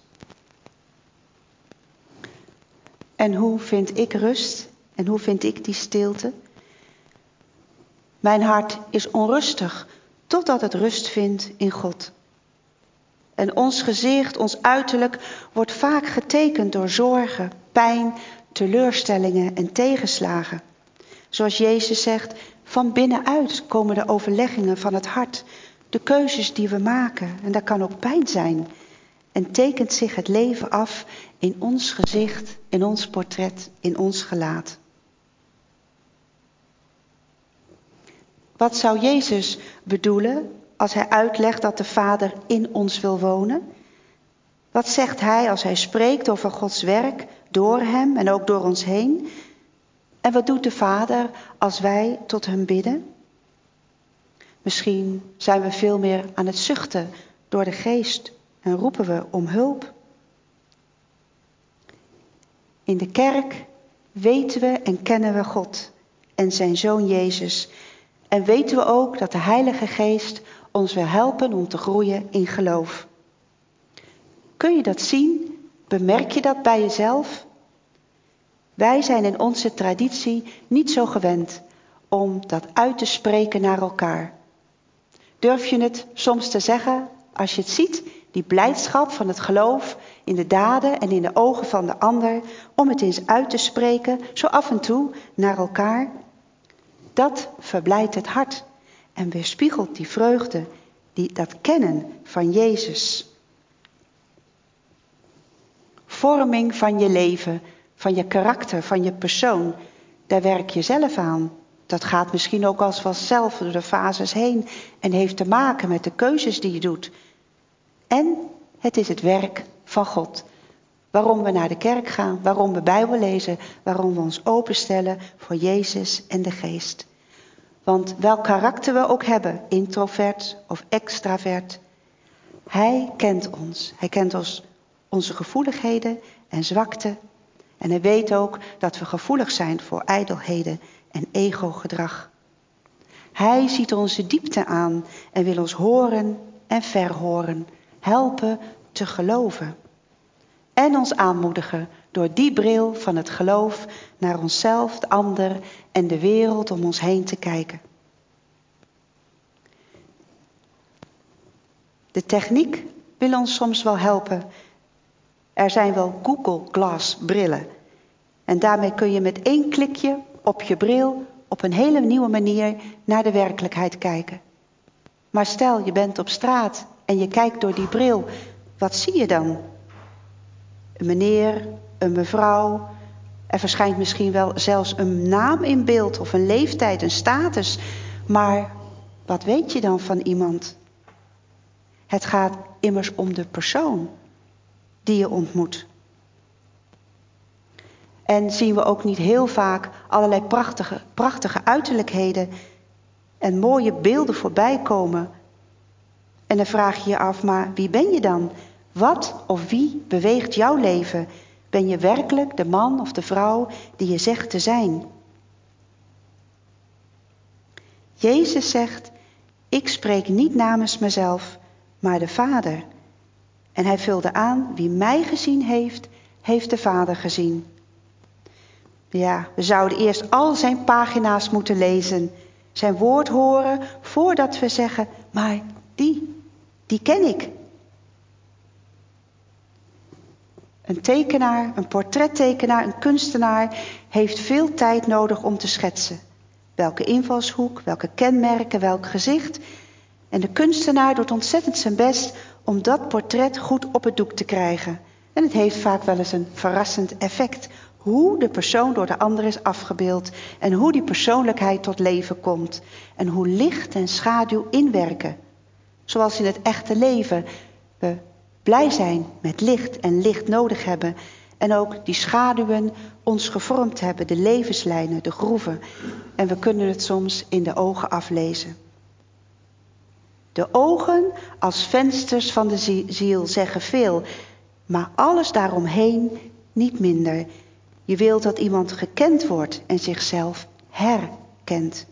En hoe vind ik rust en hoe vind ik die stilte? Mijn hart is onrustig totdat het rust vindt in God. En ons gezicht, ons uiterlijk wordt vaak getekend door zorgen, pijn, teleurstellingen en tegenslagen. Zoals Jezus zegt, van binnenuit komen de overleggingen van het hart, de keuzes die we maken. En daar kan ook pijn zijn. En tekent zich het leven af in ons gezicht, in ons portret, in ons gelaat. Wat zou Jezus bedoelen als hij uitlegt dat de Vader in ons wil wonen? Wat zegt hij als hij spreekt over Gods werk door hem en ook door ons heen? En wat doet de Vader als wij tot hem bidden? Misschien zijn we veel meer aan het zuchten door de geest en roepen we om hulp. In de kerk weten we en kennen we God en zijn Zoon Jezus. En weten we ook dat de Heilige Geest ons wil helpen om te groeien in geloof. Kun je dat zien? Bemerk je dat bij jezelf? Wij zijn in onze traditie niet zo gewend om dat uit te spreken naar elkaar. Durf je het soms te zeggen als je het ziet, die blijdschap van het geloof in de daden en in de ogen van de ander, om het eens uit te spreken, zo af en toe naar elkaar? Dat verblijdt het hart en weerspiegelt die vreugde, dat kennen van Jezus. Vorming van je leven, van je karakter, van je persoon, daar werk je zelf aan. Dat gaat misschien ook als vanzelf door de fases heen en heeft te maken met de keuzes die je doet. En het is het werk van God. Waarom we naar de kerk gaan, waarom we Bijbel lezen, waarom we ons openstellen voor Jezus en de Geest. Want welk karakter we ook hebben, introvert of extravert, Hij kent ons. Hij kent onze gevoeligheden en zwakte. En hij weet ook dat we gevoelig zijn voor ijdelheden en ego-gedrag. Hij ziet onze diepte aan en wil ons horen en verhoren, helpen te geloven. En ons aanmoedigen door die bril van het geloof naar onszelf, de ander en de wereld om ons heen te kijken. De techniek wil ons soms wel helpen. Er zijn wel Google Glass brillen. En daarmee kun je met 1 klikje op je bril op een hele nieuwe manier naar de werkelijkheid kijken. Maar stel je bent op straat en je kijkt door die bril, wat zie je dan? Een meneer, een mevrouw, er verschijnt misschien wel zelfs een naam in beeld of een leeftijd, een status. Maar wat weet je dan van iemand? Het gaat immers om de persoon die je ontmoet. En zien we ook niet heel vaak allerlei prachtige uiterlijkheden en mooie beelden voorbij komen. En dan vraag je je af, maar wie ben je dan? Wat of wie beweegt jouw leven? Ben je werkelijk de man of de vrouw die je zegt te zijn? Jezus zegt, ik spreek niet namens mezelf, maar de Vader. En hij vulde aan, wie mij gezien heeft, heeft de Vader gezien. Ja, we zouden eerst al zijn pagina's moeten lezen, zijn woord horen, voordat we zeggen, maar die ken ik. Een tekenaar, een portrettekenaar, een kunstenaar heeft veel tijd nodig om te schetsen. Welke invalshoek, welke kenmerken, welk gezicht. En de kunstenaar doet ontzettend zijn best om dat portret goed op het doek te krijgen. En het heeft vaak wel eens een verrassend effect. Hoe de persoon door de ander is afgebeeld. En hoe die persoonlijkheid tot leven komt. En hoe licht en schaduw inwerken. Zoals in het echte leven we blij zijn met licht en licht nodig hebben. En ook die schaduwen ons gevormd hebben. De levenslijnen, de groeven. En we kunnen het soms in de ogen aflezen. De ogen als vensters van de ziel zeggen veel. Maar alles daaromheen niet minder. Je wilt dat iemand gekend wordt en zichzelf herkent.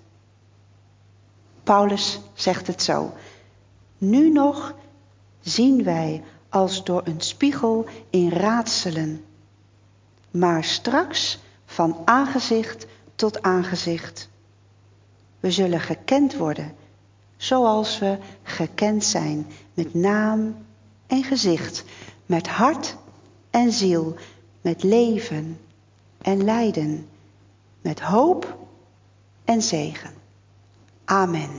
Paulus zegt het zo. Nu nog zien wij als door een spiegel in raadselen. Maar straks van aangezicht tot aangezicht. We zullen gekend worden, zoals we gekend zijn, met naam en gezicht, met hart en ziel, met leven en lijden, met hoop en zegen. Amen.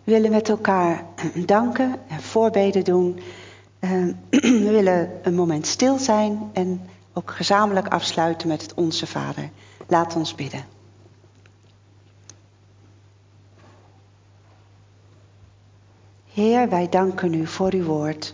We willen met elkaar danken en voorbeden doen. We willen een moment stil zijn en ook gezamenlijk afsluiten met het Onze Vader. Laat ons bidden. Heer, wij danken u voor uw woord.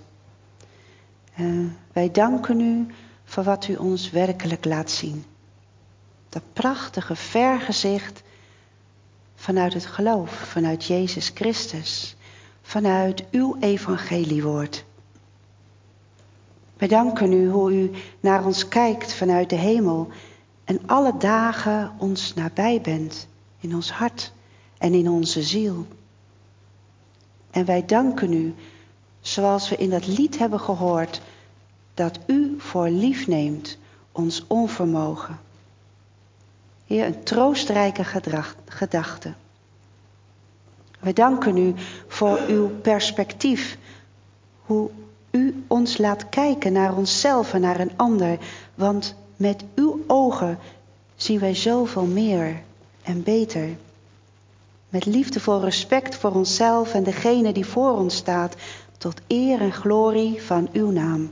Wij danken u voor wat u ons werkelijk laat zien. Dat prachtige vergezicht vanuit het geloof, vanuit Jezus Christus, vanuit uw evangeliewoord. Wij danken u hoe u naar ons kijkt vanuit de hemel en alle dagen ons nabij bent in ons hart en in onze ziel. En wij danken u, zoals we in dat lied hebben gehoord, dat u voor lief neemt ons onvermogen. Heer, een troostrijke gedachte. We danken u voor uw perspectief, hoe u ons laat kijken naar onszelf en naar een ander, want met uw ogen zien wij zoveel meer en beter. Met liefdevol respect voor onszelf en degene die voor ons staat, tot eer en glorie van uw naam.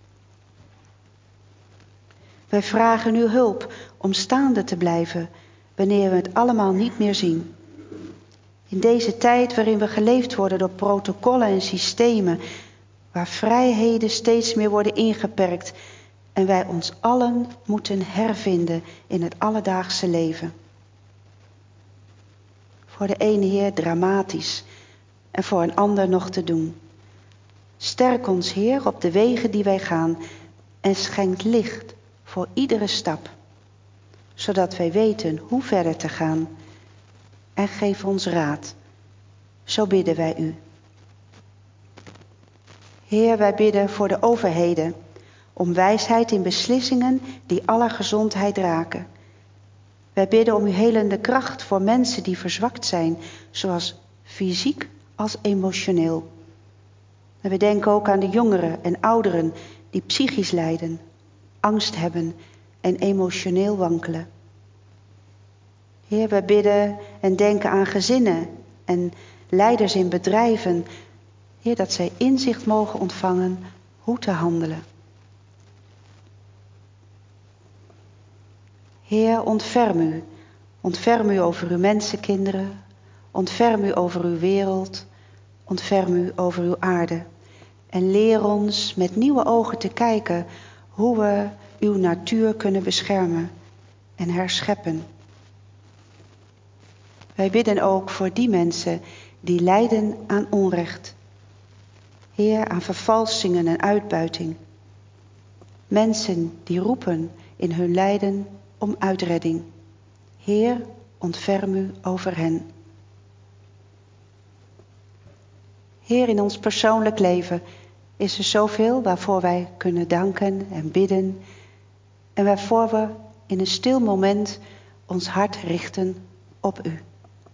Wij vragen uw hulp om staande te blijven wanneer we het allemaal niet meer zien. In deze tijd waarin we geleefd worden door protocollen en systemen, waar vrijheden steeds meer worden ingeperkt en wij ons allen moeten hervinden in het alledaagse leven. Voor de ene Heer dramatisch en voor een ander nog te doen. Sterk ons Heer op de wegen die wij gaan en schenk licht voor iedere stap, zodat wij weten hoe verder te gaan. En geef ons raad, zo bidden wij u. Heer, wij bidden voor de overheden, om wijsheid in beslissingen die alle gezondheid raken. Wij bidden om uw helende kracht voor mensen die verzwakt zijn, zowel fysiek als emotioneel. En we denken ook aan de jongeren en ouderen die psychisch lijden, angst hebben en emotioneel wankelen. Heer, wij bidden en denken aan gezinnen en leiders in bedrijven. Heer, dat zij inzicht mogen ontvangen hoe te handelen. Heer, ontferm u. Ontferm u over uw mensenkinderen. Ontferm u over uw wereld. Ontferm u over uw aarde. En leer ons met nieuwe ogen te kijken hoe we uw natuur kunnen beschermen en herscheppen. Wij bidden ook voor die mensen die lijden aan onrecht. Heer, aan vervalsingen en uitbuiting. Mensen die roepen in hun lijden om uitredding. Heer, ontferm u over hen. Heer, in ons persoonlijk leven is er zoveel waarvoor wij kunnen danken en bidden en waarvoor we in een stil moment ons hart richten op u.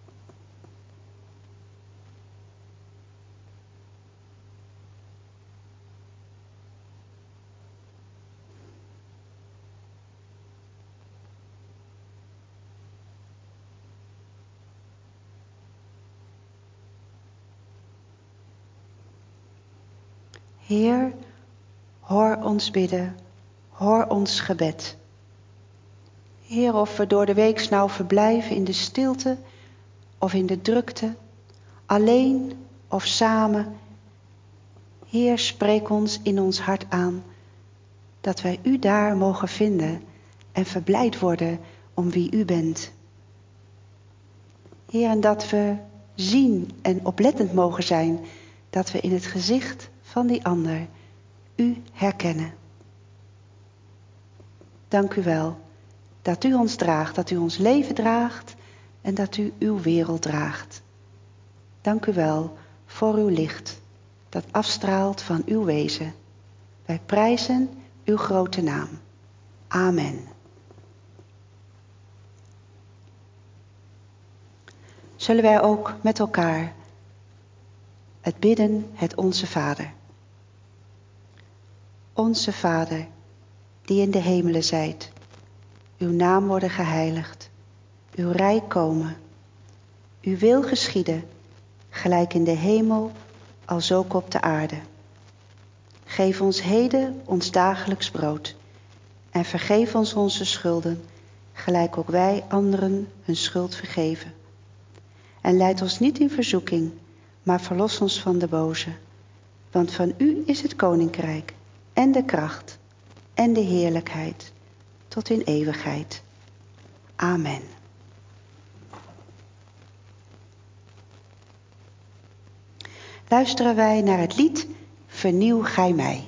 Heer, hoor ons bidden, hoor ons gebed. Heer, of we door de week nou verblijven in de stilte of in de drukte, alleen of samen. Heer, spreek ons in ons hart aan, dat wij u daar mogen vinden en verblijd worden om wie u bent. Heer, en dat we zien en oplettend mogen zijn, dat we in het gezicht van die ander u herkennen. Dank u wel dat u ons draagt, dat u ons leven draagt en dat u uw wereld draagt. Dank u wel voor uw licht dat afstraalt van uw wezen. Wij prijzen uw grote naam. Amen. Zullen wij ook met elkaar het bidden, het Onze Vader. Onze Vader, die in de hemelen zijt, uw naam worden geheiligd, uw rijk komen, uw wil geschieden, gelijk in de hemel, als ook op de aarde. Geef ons heden ons dagelijks brood en vergeef ons onze schulden, gelijk ook wij anderen hun schuld vergeven. En leid ons niet in verzoeking, maar verlos ons van de boze. Want van u is het koninkrijk en de kracht en de heerlijkheid tot in eeuwigheid. Amen. Luisteren wij naar het lied Vernieuw gij mij.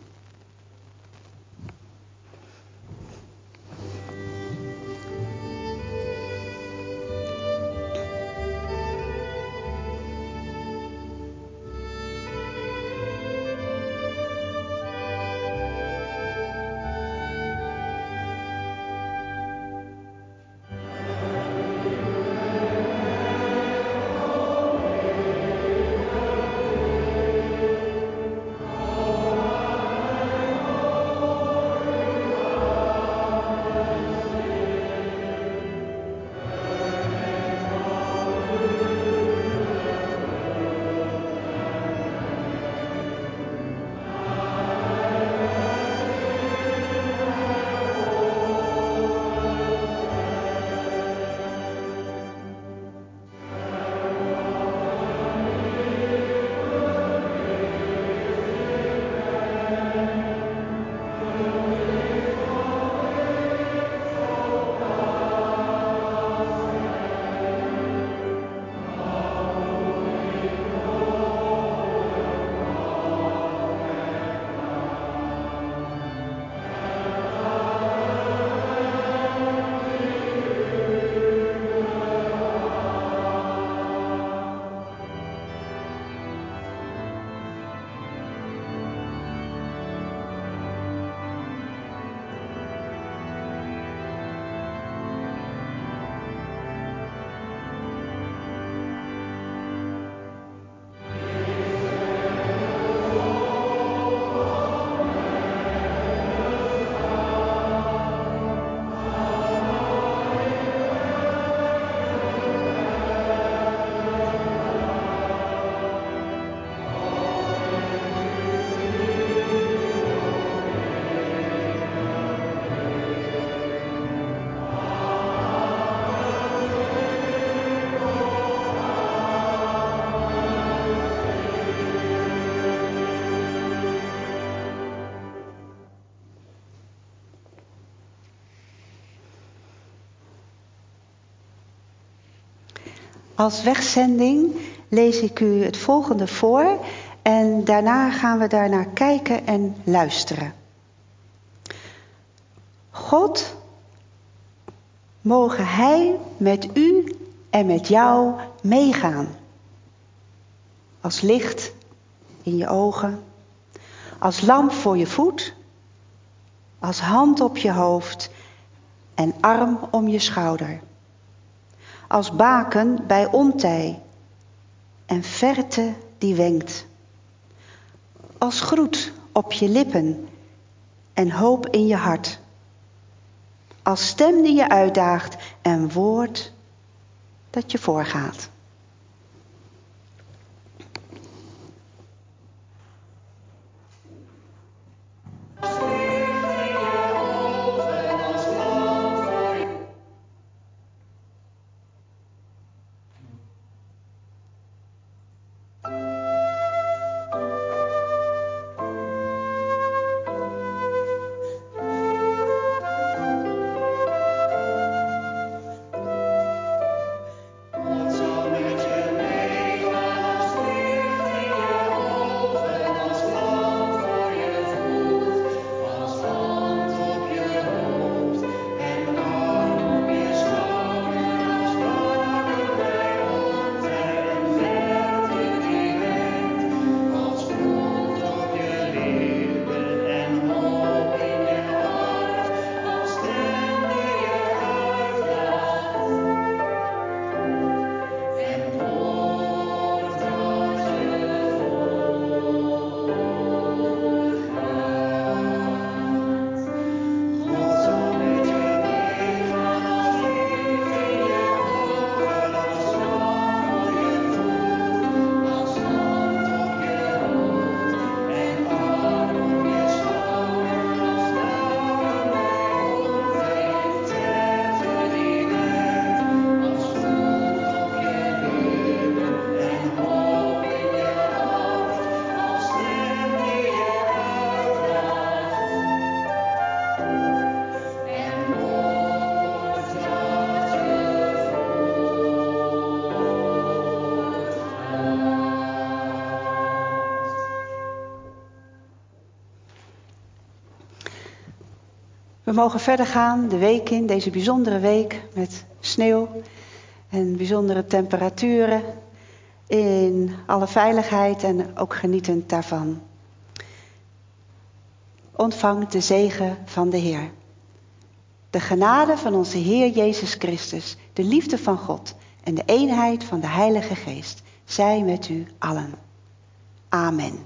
Als wegzending lees ik u het volgende voor en daarna gaan we daarnaar kijken en luisteren. God, mogen Hij met u en met jou meegaan. Als licht in je ogen, als lamp voor je voet, als hand op je hoofd en arm om je schouder. Als baken bij ontij en verte die wenkt. Als groet op je lippen en hoop in je hart. Als stem die je uitdaagt en woord dat je voorgaat. Wat zou We mogen verder gaan de week in, deze bijzondere week met sneeuw en bijzondere temperaturen. In alle veiligheid en ook genietend daarvan. Ontvang de zegen van de Heer. De genade van onze Heer Jezus Christus, de liefde van God en de eenheid van de Heilige Geest zij met u allen. Amen.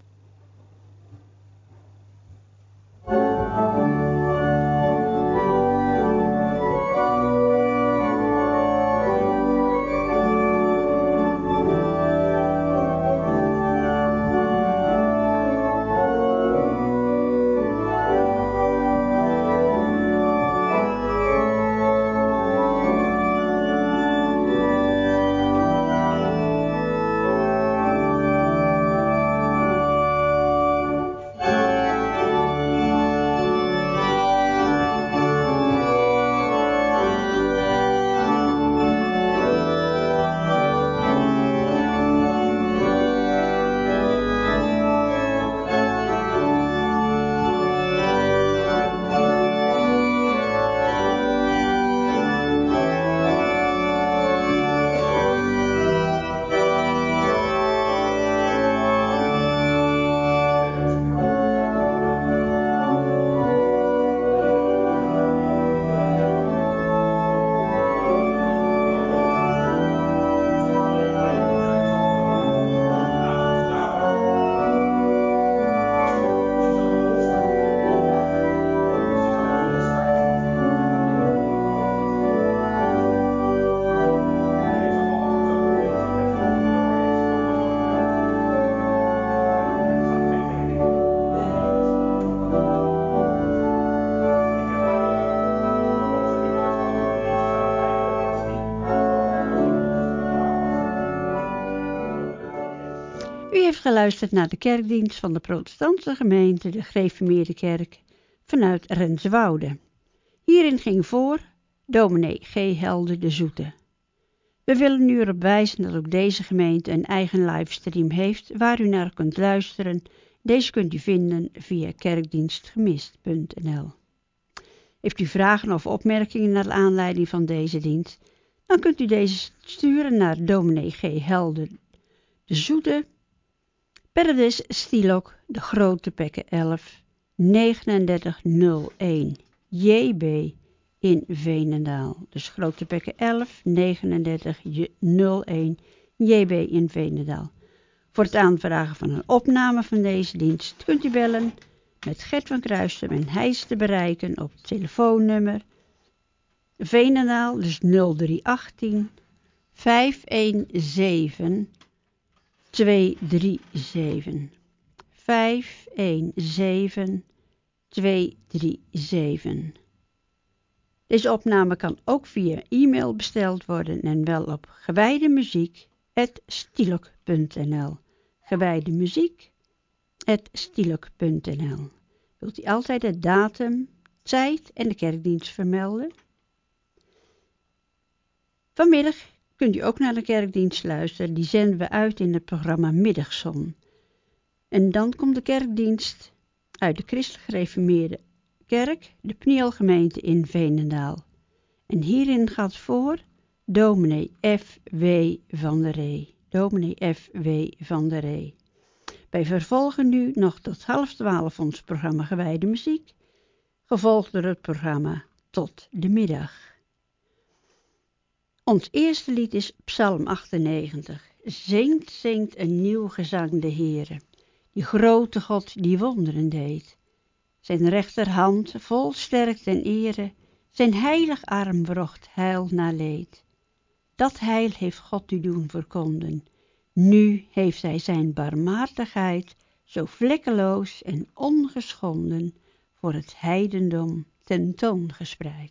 U heeft geluisterd naar de kerkdienst van de protestantse gemeente, de Gereformeerde Kerk, vanuit Renswoude. Hierin ging voor dominee G. Helder de Zoete. We willen u erop wijzen dat ook deze gemeente een eigen livestream heeft waar u naar kunt luisteren. Deze kunt u vinden via kerkdienstgemist.nl. Heeft u vragen of opmerkingen naar aanleiding van deze dienst, dan kunt u deze sturen naar dominee G. Helder de Zoete, Perdes Stilok, de Grote Pekke 11, 3901 JB in Veenendaal. Dus Grote Pekke 11, 3901 JB in Veenendaal. Voor het aanvragen van een opname van deze dienst kunt u bellen met Gert van Kruisem en hij is te bereiken op het telefoonnummer Veenendaal, dus 0318 517 237. 517 237. Deze opname kan ook via e-mail besteld worden en wel op geweidemuziek@stilok.nl. geweidemuziek@stilok.nl. Wilt u altijd de datum, tijd en de kerkdienst vermelden? Vanmiddag kunt u ook naar de kerkdienst luisteren. Die zenden we uit in het programma Middagzon. En dan komt de kerkdienst uit de Christelijk Gereformeerde Kerk, de Pnielgemeente in Veenendaal. En hierin gaat voor dominee F.W. van der Ree. Dominee F.W. van der Ree. Wij vervolgen nu nog tot 11:30 ons programma Gewijde Muziek, gevolgd door het programma Tot de Middag. Ons eerste lied is Psalm 98. Zingt een nieuw gezang de Heere, die grote God die wonderen deed. Zijn rechterhand vol sterkte en ere, zijn heilig arm wrocht heil na leed. Dat heil heeft God u doen verkonden. Nu heeft hij zijn barmhartigheid zo vlekkeloos en ongeschonden voor het heidendom ten toon gespreid.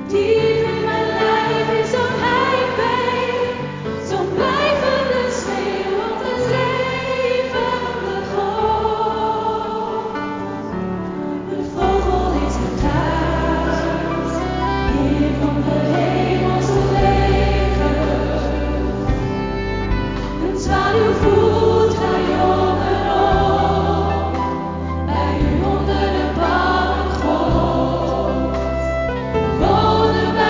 Diep in mijn lijf is zo'n heimwee, zo'n blijvende sneeuw op het levende grond. De vogel is het thuis, Heer van de hemelse leger. Een zwaluw voert haar jongen op, bij u onder de balkgrond. Wonen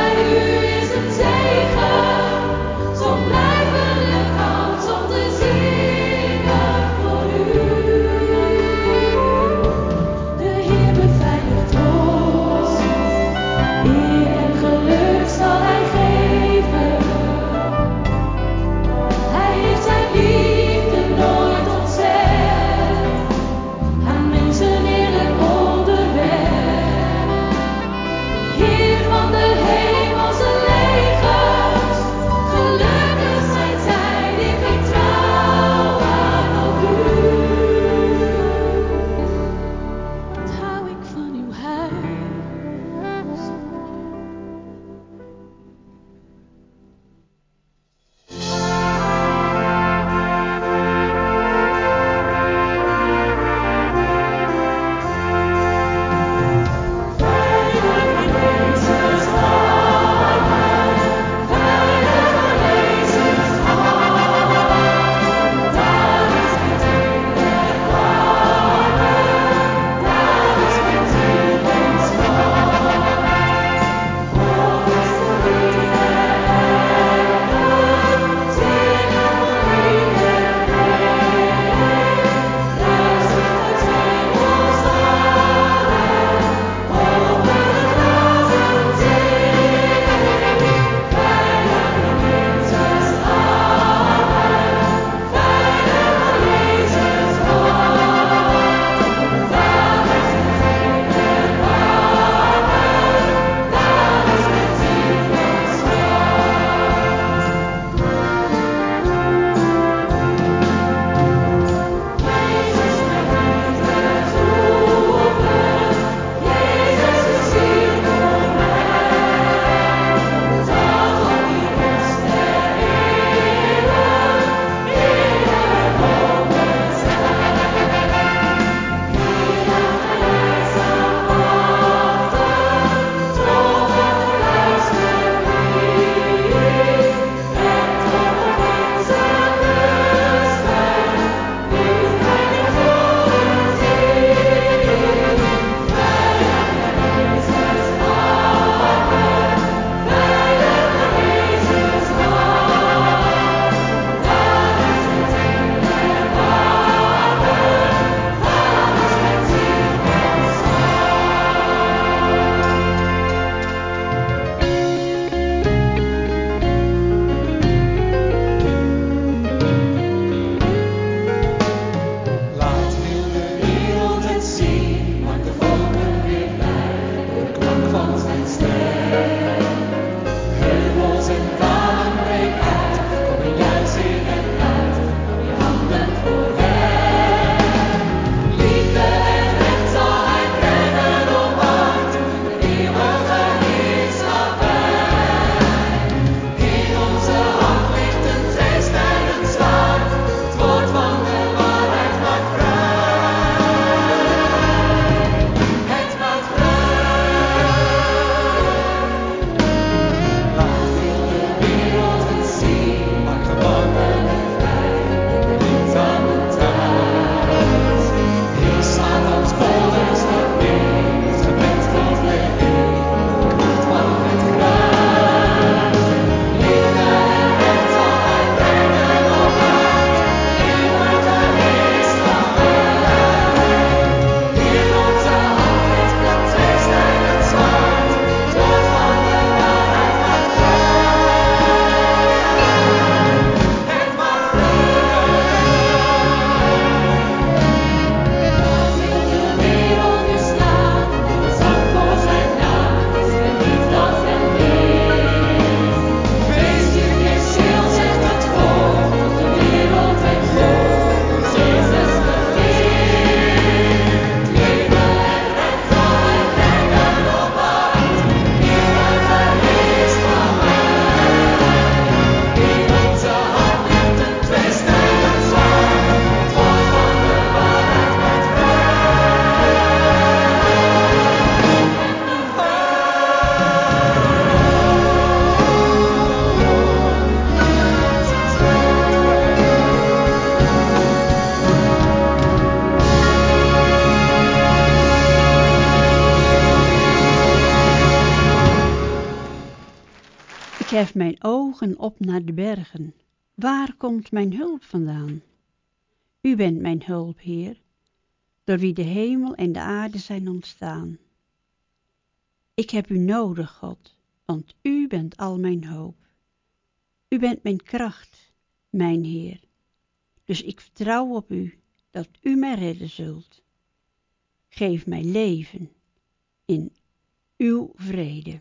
Ik hef mijn ogen op naar de bergen. Waar komt mijn hulp vandaan? U bent mijn hulp, Heer, door wie de hemel en de aarde zijn ontstaan. Ik heb u nodig, God, want u bent al mijn hoop. U bent mijn kracht, mijn Heer. Dus ik vertrouw op u, dat u mij redden zult. Geef mij leven in uw vrede.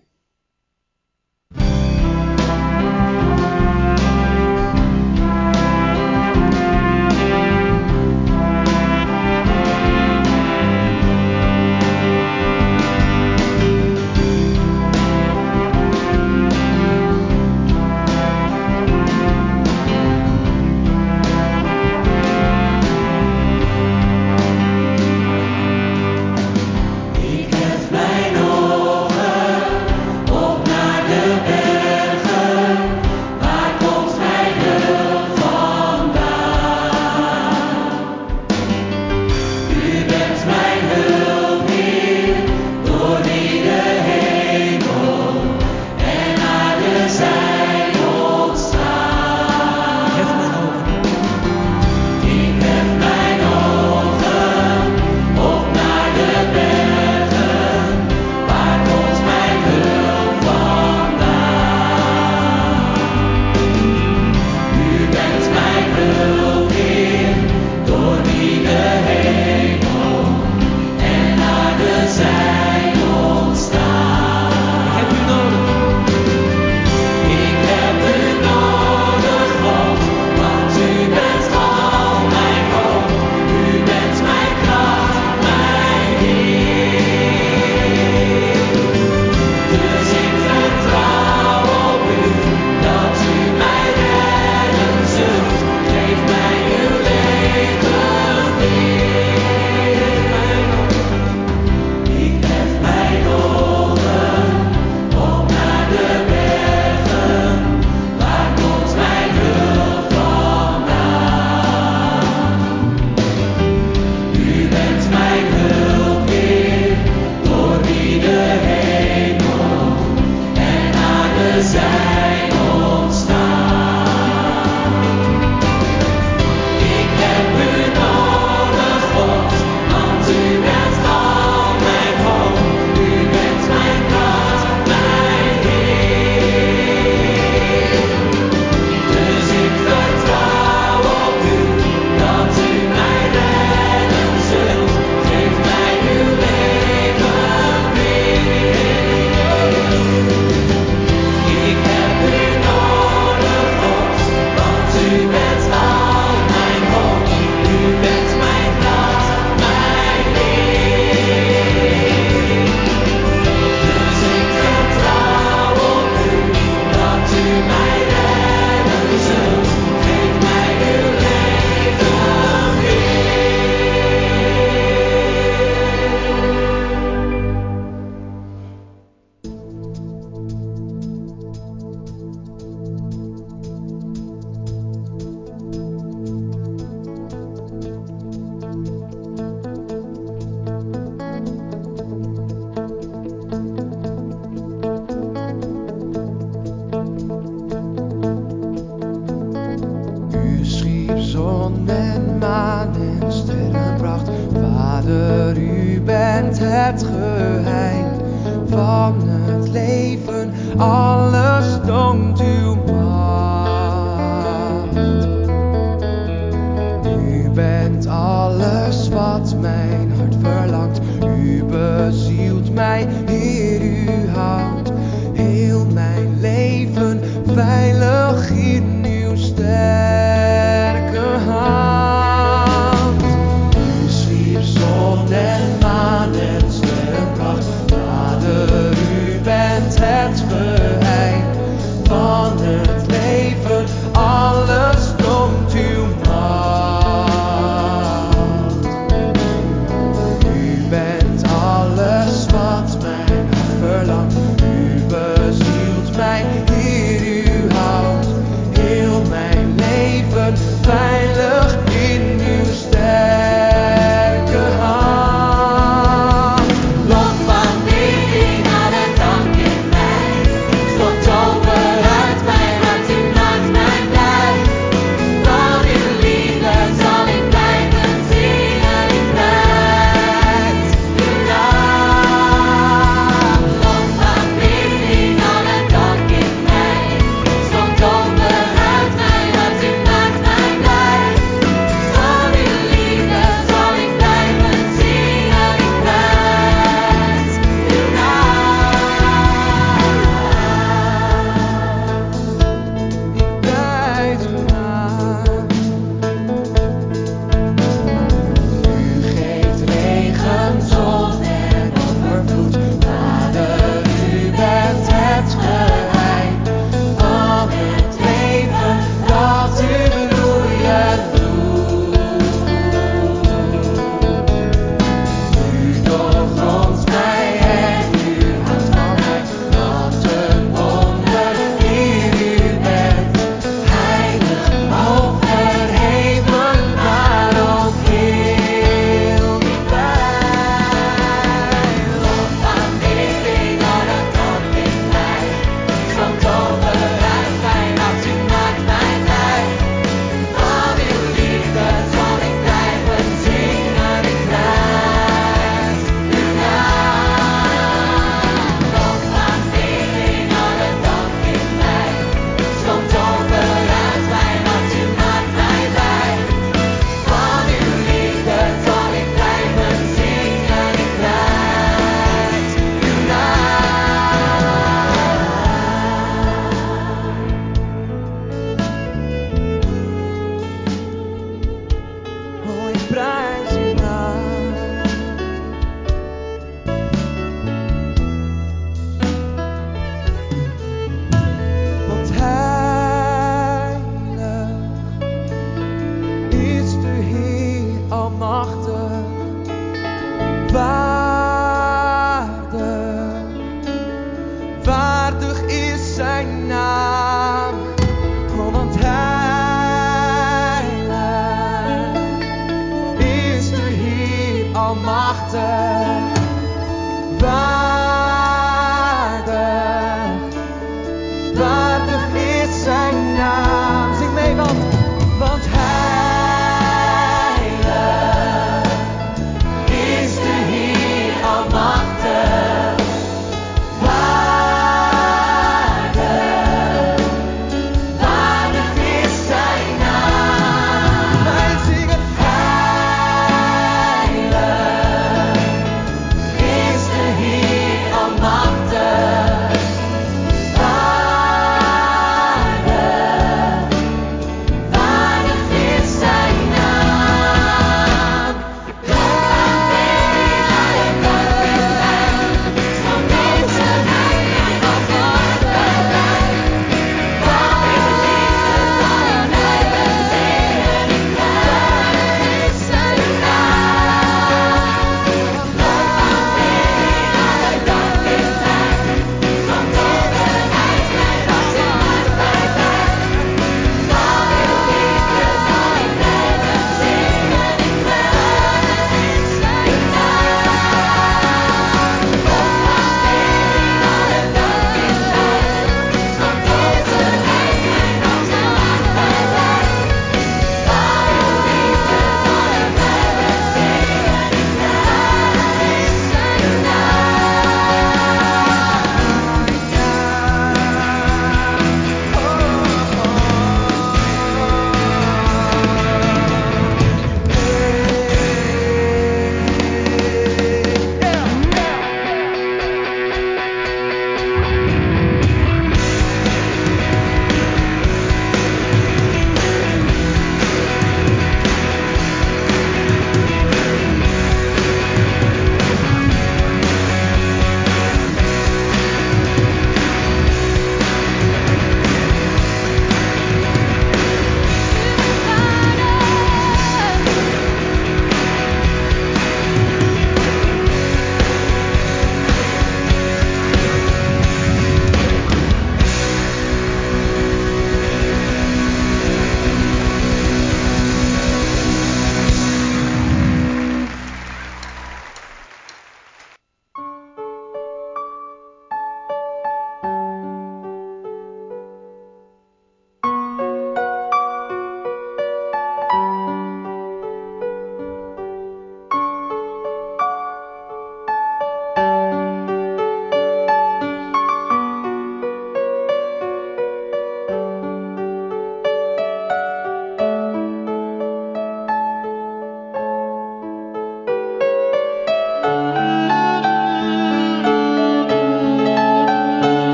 Ik hef mijn ogen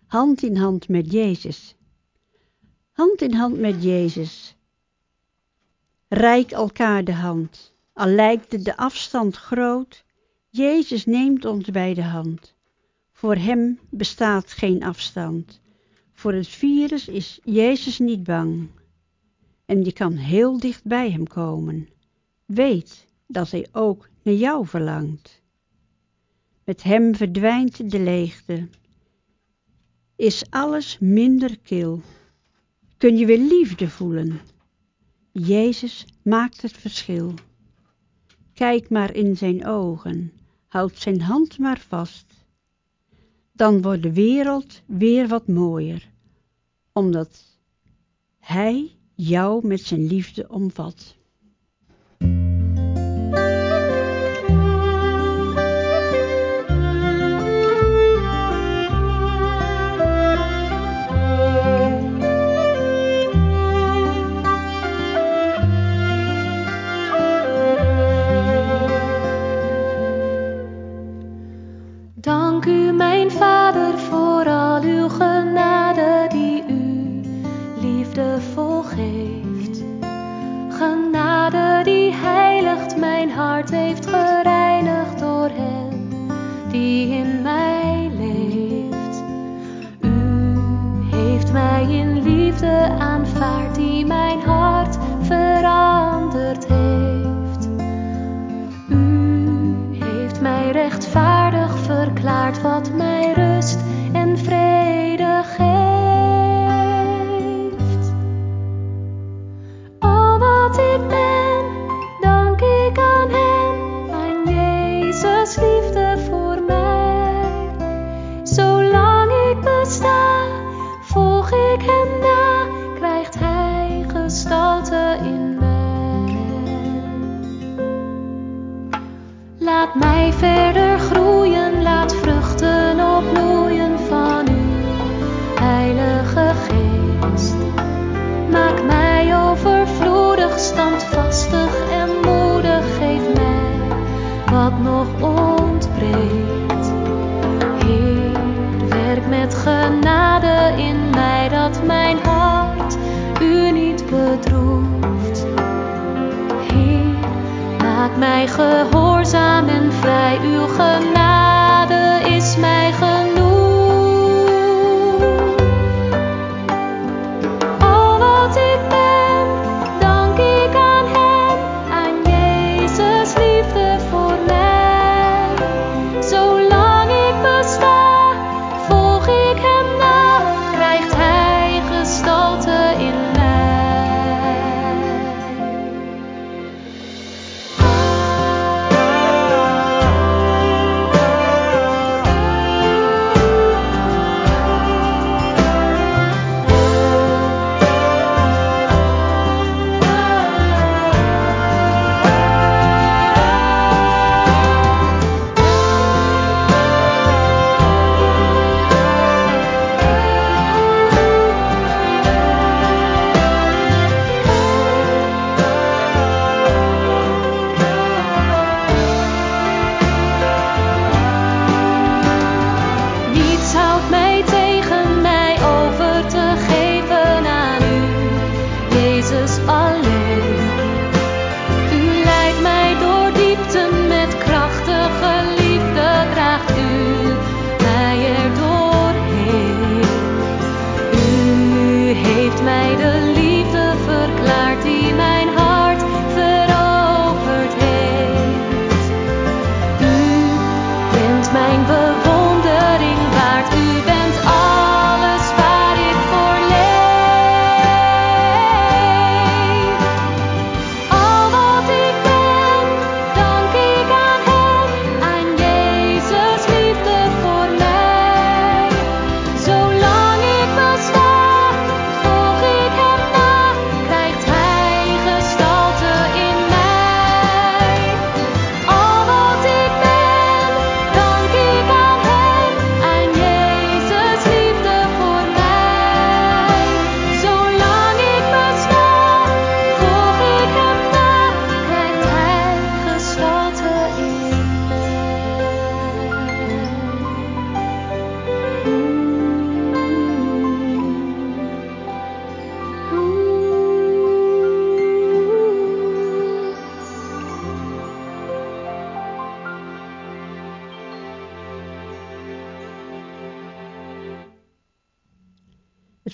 hand in hand met Jezus. Hand in hand met Jezus. Reik elkaar de hand, al lijkt de afstand groot. Jezus neemt ons bij de hand. Voor hem bestaat geen afstand. Voor het virus is Jezus niet bang. En je kan heel dicht bij hem komen. Weet dat hij ook naar jou verlangt. Met hem verdwijnt de leegte. Is alles minder kil. Kun je weer liefde voelen. Jezus maakt het verschil. Kijk maar in zijn ogen. Houd zijn hand maar vast. Dan wordt de wereld weer wat mooier. Omdat hij jou met zijn liefde omvat. Dank u, mijn Vader, voor al uw genade die u liefdevol geeft. Genade die heiligt mijn hart heeft gereinigd door hem die in mij leeft. U heeft mij in liefde aanvaard die mijn hart veranderd heeft. U heeft mij rechtvaardig verklaard wat mij rust en vrede geeft. Al wat ik ben, dank ik aan hem, aan Jezus liefde voor mij. Zolang ik besta, volg ik hem na, krijgt hij gestalte in mij. Laat mij verder groeien, laat vruchten opbloeien van u, Heilige Geest. Maak mij overvloedig, standvastig en moedig, geef mij wat nog ontbreekt. Heer, werk met genade in mij, dat mijn hart u niet bedroeft. Heer, maak mij gehoorzaam en vrij, uw genade is mij genoeg. Al wat ik ben, dank ik aan hem, aan Jezus liefde voor mij. Zolang ik besta, volg ik hem na, krijgt hij gestalte in mij. Niets houdt mij tegen mij over te geven aan u, Jezus alleen. U leidt mij door diepten met krachtige liefde, draagt u mij er doorheen. U heeft mij de liefde verklaard die mijn hart veroverd heeft. U bent mijn bewondering waard, u bent alles waar ik voor leef.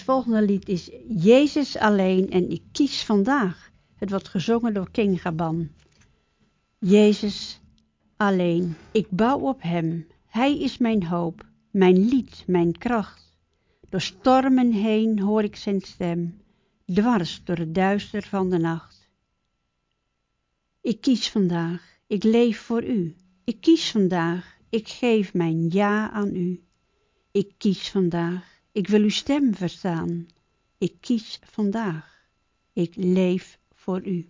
volgende lied is Jezus alleen en ik kies vandaag. Het wordt gezongen door King Gaban. Jezus alleen, ik bouw op hem. Hij is mijn hoop, mijn lied, mijn kracht. Door stormen heen hoor ik zijn stem, dwars door het duister van de nacht. Ik kies vandaag, ik leef voor u. Ik kies vandaag, ik geef mijn ja aan u. Ik kies vandaag, ik wil uw stem verstaan. Ik kies vandaag, ik leef voor u.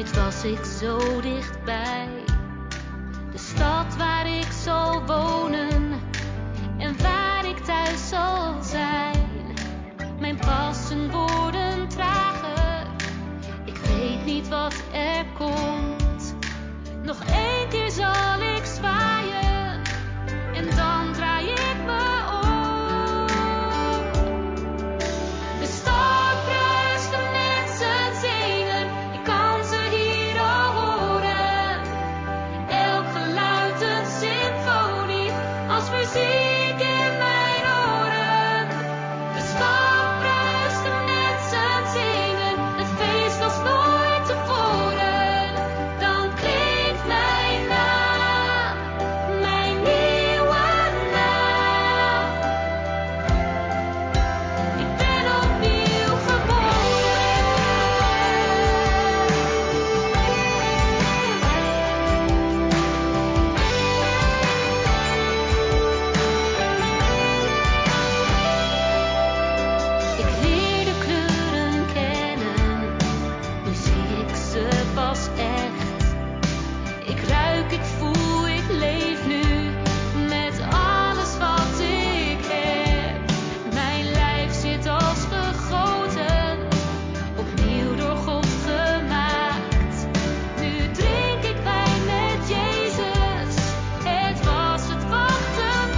Nooit was ik zo dichtbij, de stad waar ik zal wonen en waar ik thuis zal zijn. Mijn passen worden trager, ik weet niet wat er komt. Nog 1 keer zal ik zwaaien en dan draai ik me om. De stad bruist, de mensen zingen, ik kan ze hier al horen. Elk geluid een symfonie, als muziek in mijn oren. De stad bruist, de mensen zingen, het feest als nooit tevoren. Dan klinkt mijn naam, mijn nieuwe naam. Ik ben opnieuw Ik leer de kleuren kennen, nu zie ik ze pas echt. Ik ruik, ik voel, ik leef nu met alles wat ik heb. Mijn lijf zit als gegoten, opnieuw door God gemaakt. Nu drink ik wijn met Jezus, het was het wachten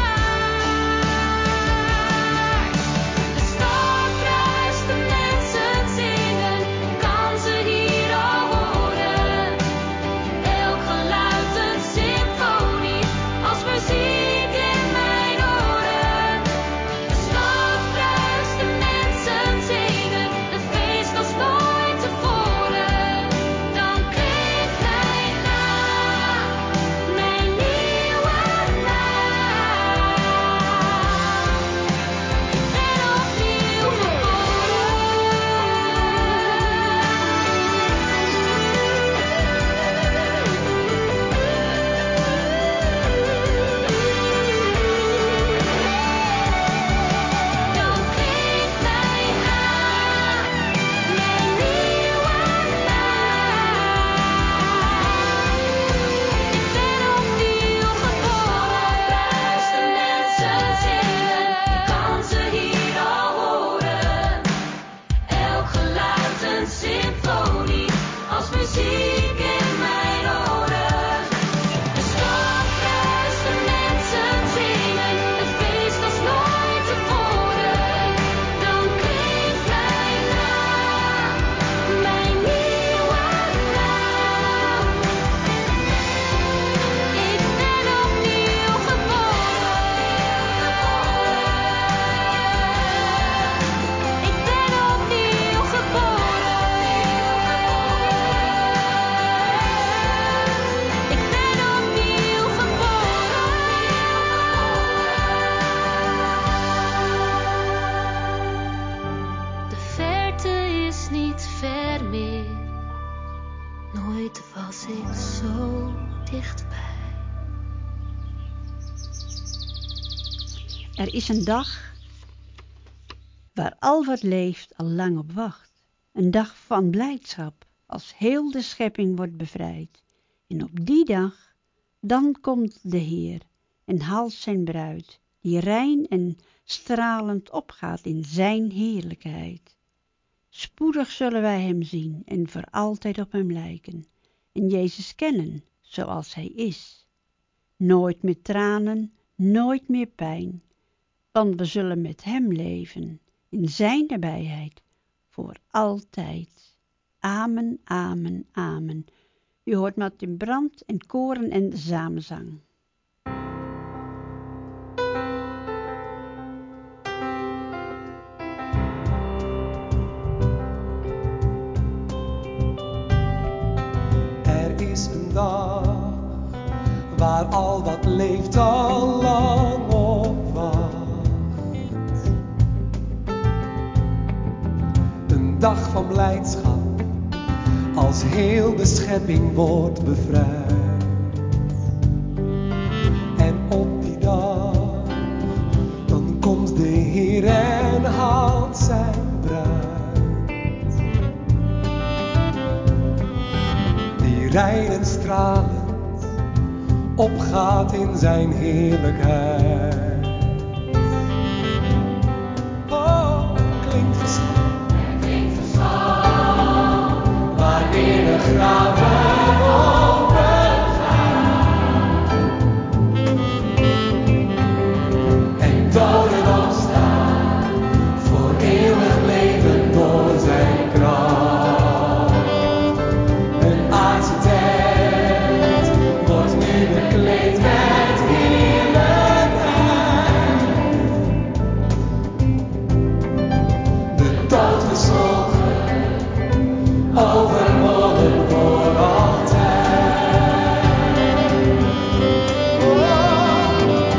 waard. De stad bruist, de mensen zingen, ik kan ze hier al horen. Elk geluid een symfonie, als muziek in mijn oren. De stad bruist, de mensen zingen, het feest als nooit tevoren. Dan klinkt mijn naam, mijn nieuwe naam. Ik ben opnieuw Dan klinkt mijn naam, mijn nieuwe naam. Ik ben opnieuw geboren. Bruist, de mensen zingen, ik kan ze hier al horen. Elk geluid een symfonie, als muziek in mijn oren. De stad bruist, de mensen zingen, het feest als nooit tevoren. Dan klinkt mijn naam, mijn nieuwe naam. Ik ben opnieuw geboren. Ik ben opnieuw geboren. Ik ben opnieuw geboren. De verte is niet ver meer, nooit was ik zo dichtbij. Er is een dag waar al wat leeft al lang op wacht. Een dag van blijdschap, als heel de schepping wordt bevrijd. En op die dag, dan komt de Heer en haalt zijn bruid, die rein en stralend opgaat in zijn heerlijkheid. Spoedig zullen wij hem zien en voor altijd op hem lijken. En Jezus kennen, zoals hij is. Nooit meer tranen, nooit meer pijn. Want we zullen met hem leven, in zijn nabijheid, voor altijd. Amen, amen, amen. U hoort Martin Brandt en koren en de samenzang. Er is een dag waar al wat leeft al lang op wacht. Een dag van blijdschap, als heel de schepping wordt bevrijd. En op die dag, dan komt de Heer en haalt zijn bruid. rein en stralend opgaat in zijn heerlijkheid. Oh, klinkt gezang, wanneer de graven open gaan en doden opstaan voor eeuwig leven door zijn kracht. Een aardse tent wordt nu bekleed met heerlijkheid. De dood verzwolgen, overwonnen voor altijd. Oh,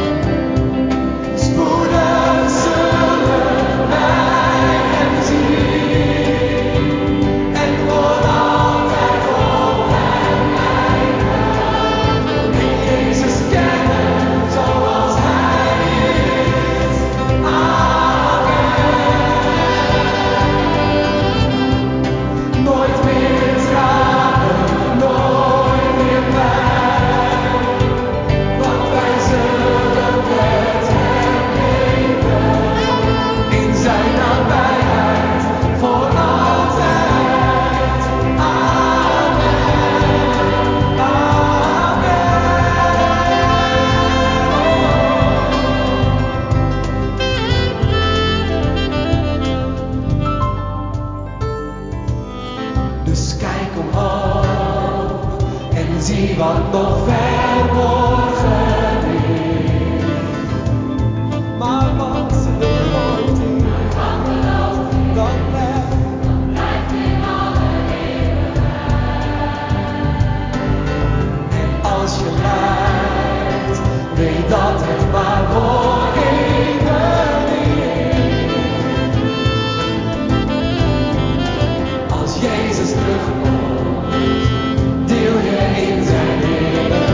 spoedig zullen wij hem zien en voor altijd op hem lijken. En Jezus kennen zoals hij is. Amen. Nooit meer tranen, nooit meer pijn, want wij zullen met hem leven in zijn nabijheid voor altijd. Amen. Dus kijk omhoog en zie wat nog verborgen is. Maar wat gelooft u, dan blijft in alle eeuwigheid. En als je lijdt, weet dat het maar voor eeuwig is. Als Jezus terugkomt, deel je in zijn heerlijkheid.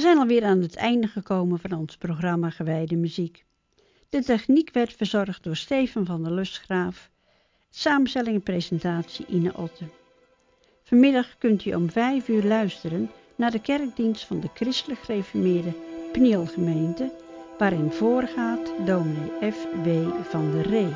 zijn alweer aan het einde gekomen van ons programma Gewijde Muziek. De techniek werd verzorgd door Stefan van der Lustgraaf. Samenstelling en presentatie Ine Otte. Vanmiddag kunt u om 5 uur luisteren naar de kerkdienst van de Christelijk Gereformeerde Pnielgemeente, waarin voorgaat dominee F.W. van der Ree.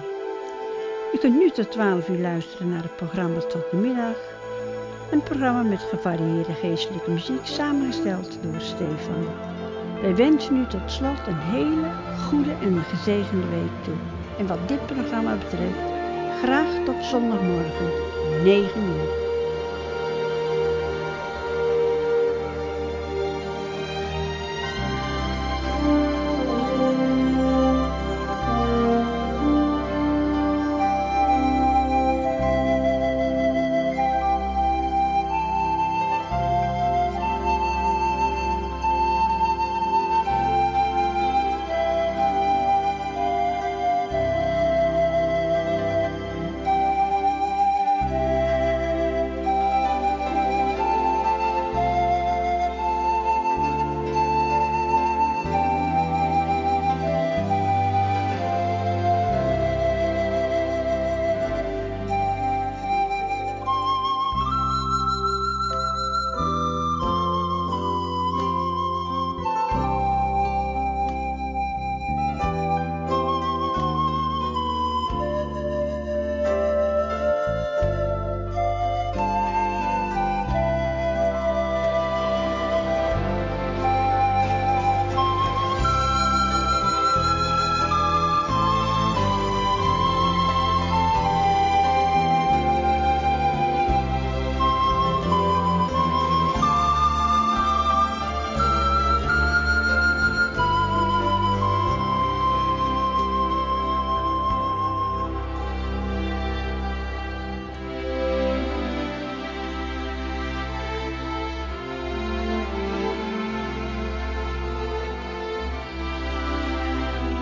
U kunt nu tot 12 uur luisteren naar het programma Tot de Middag. Een programma met gevarieerde geestelijke muziek, samengesteld door Stefan. Wij wensen u tot slot een hele goede en gezegende week toe. En wat dit programma betreft, graag tot zondagmorgen, 9 uur.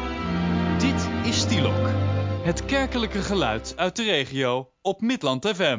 Het kerkelijke geluid uit de regio op Midland FM.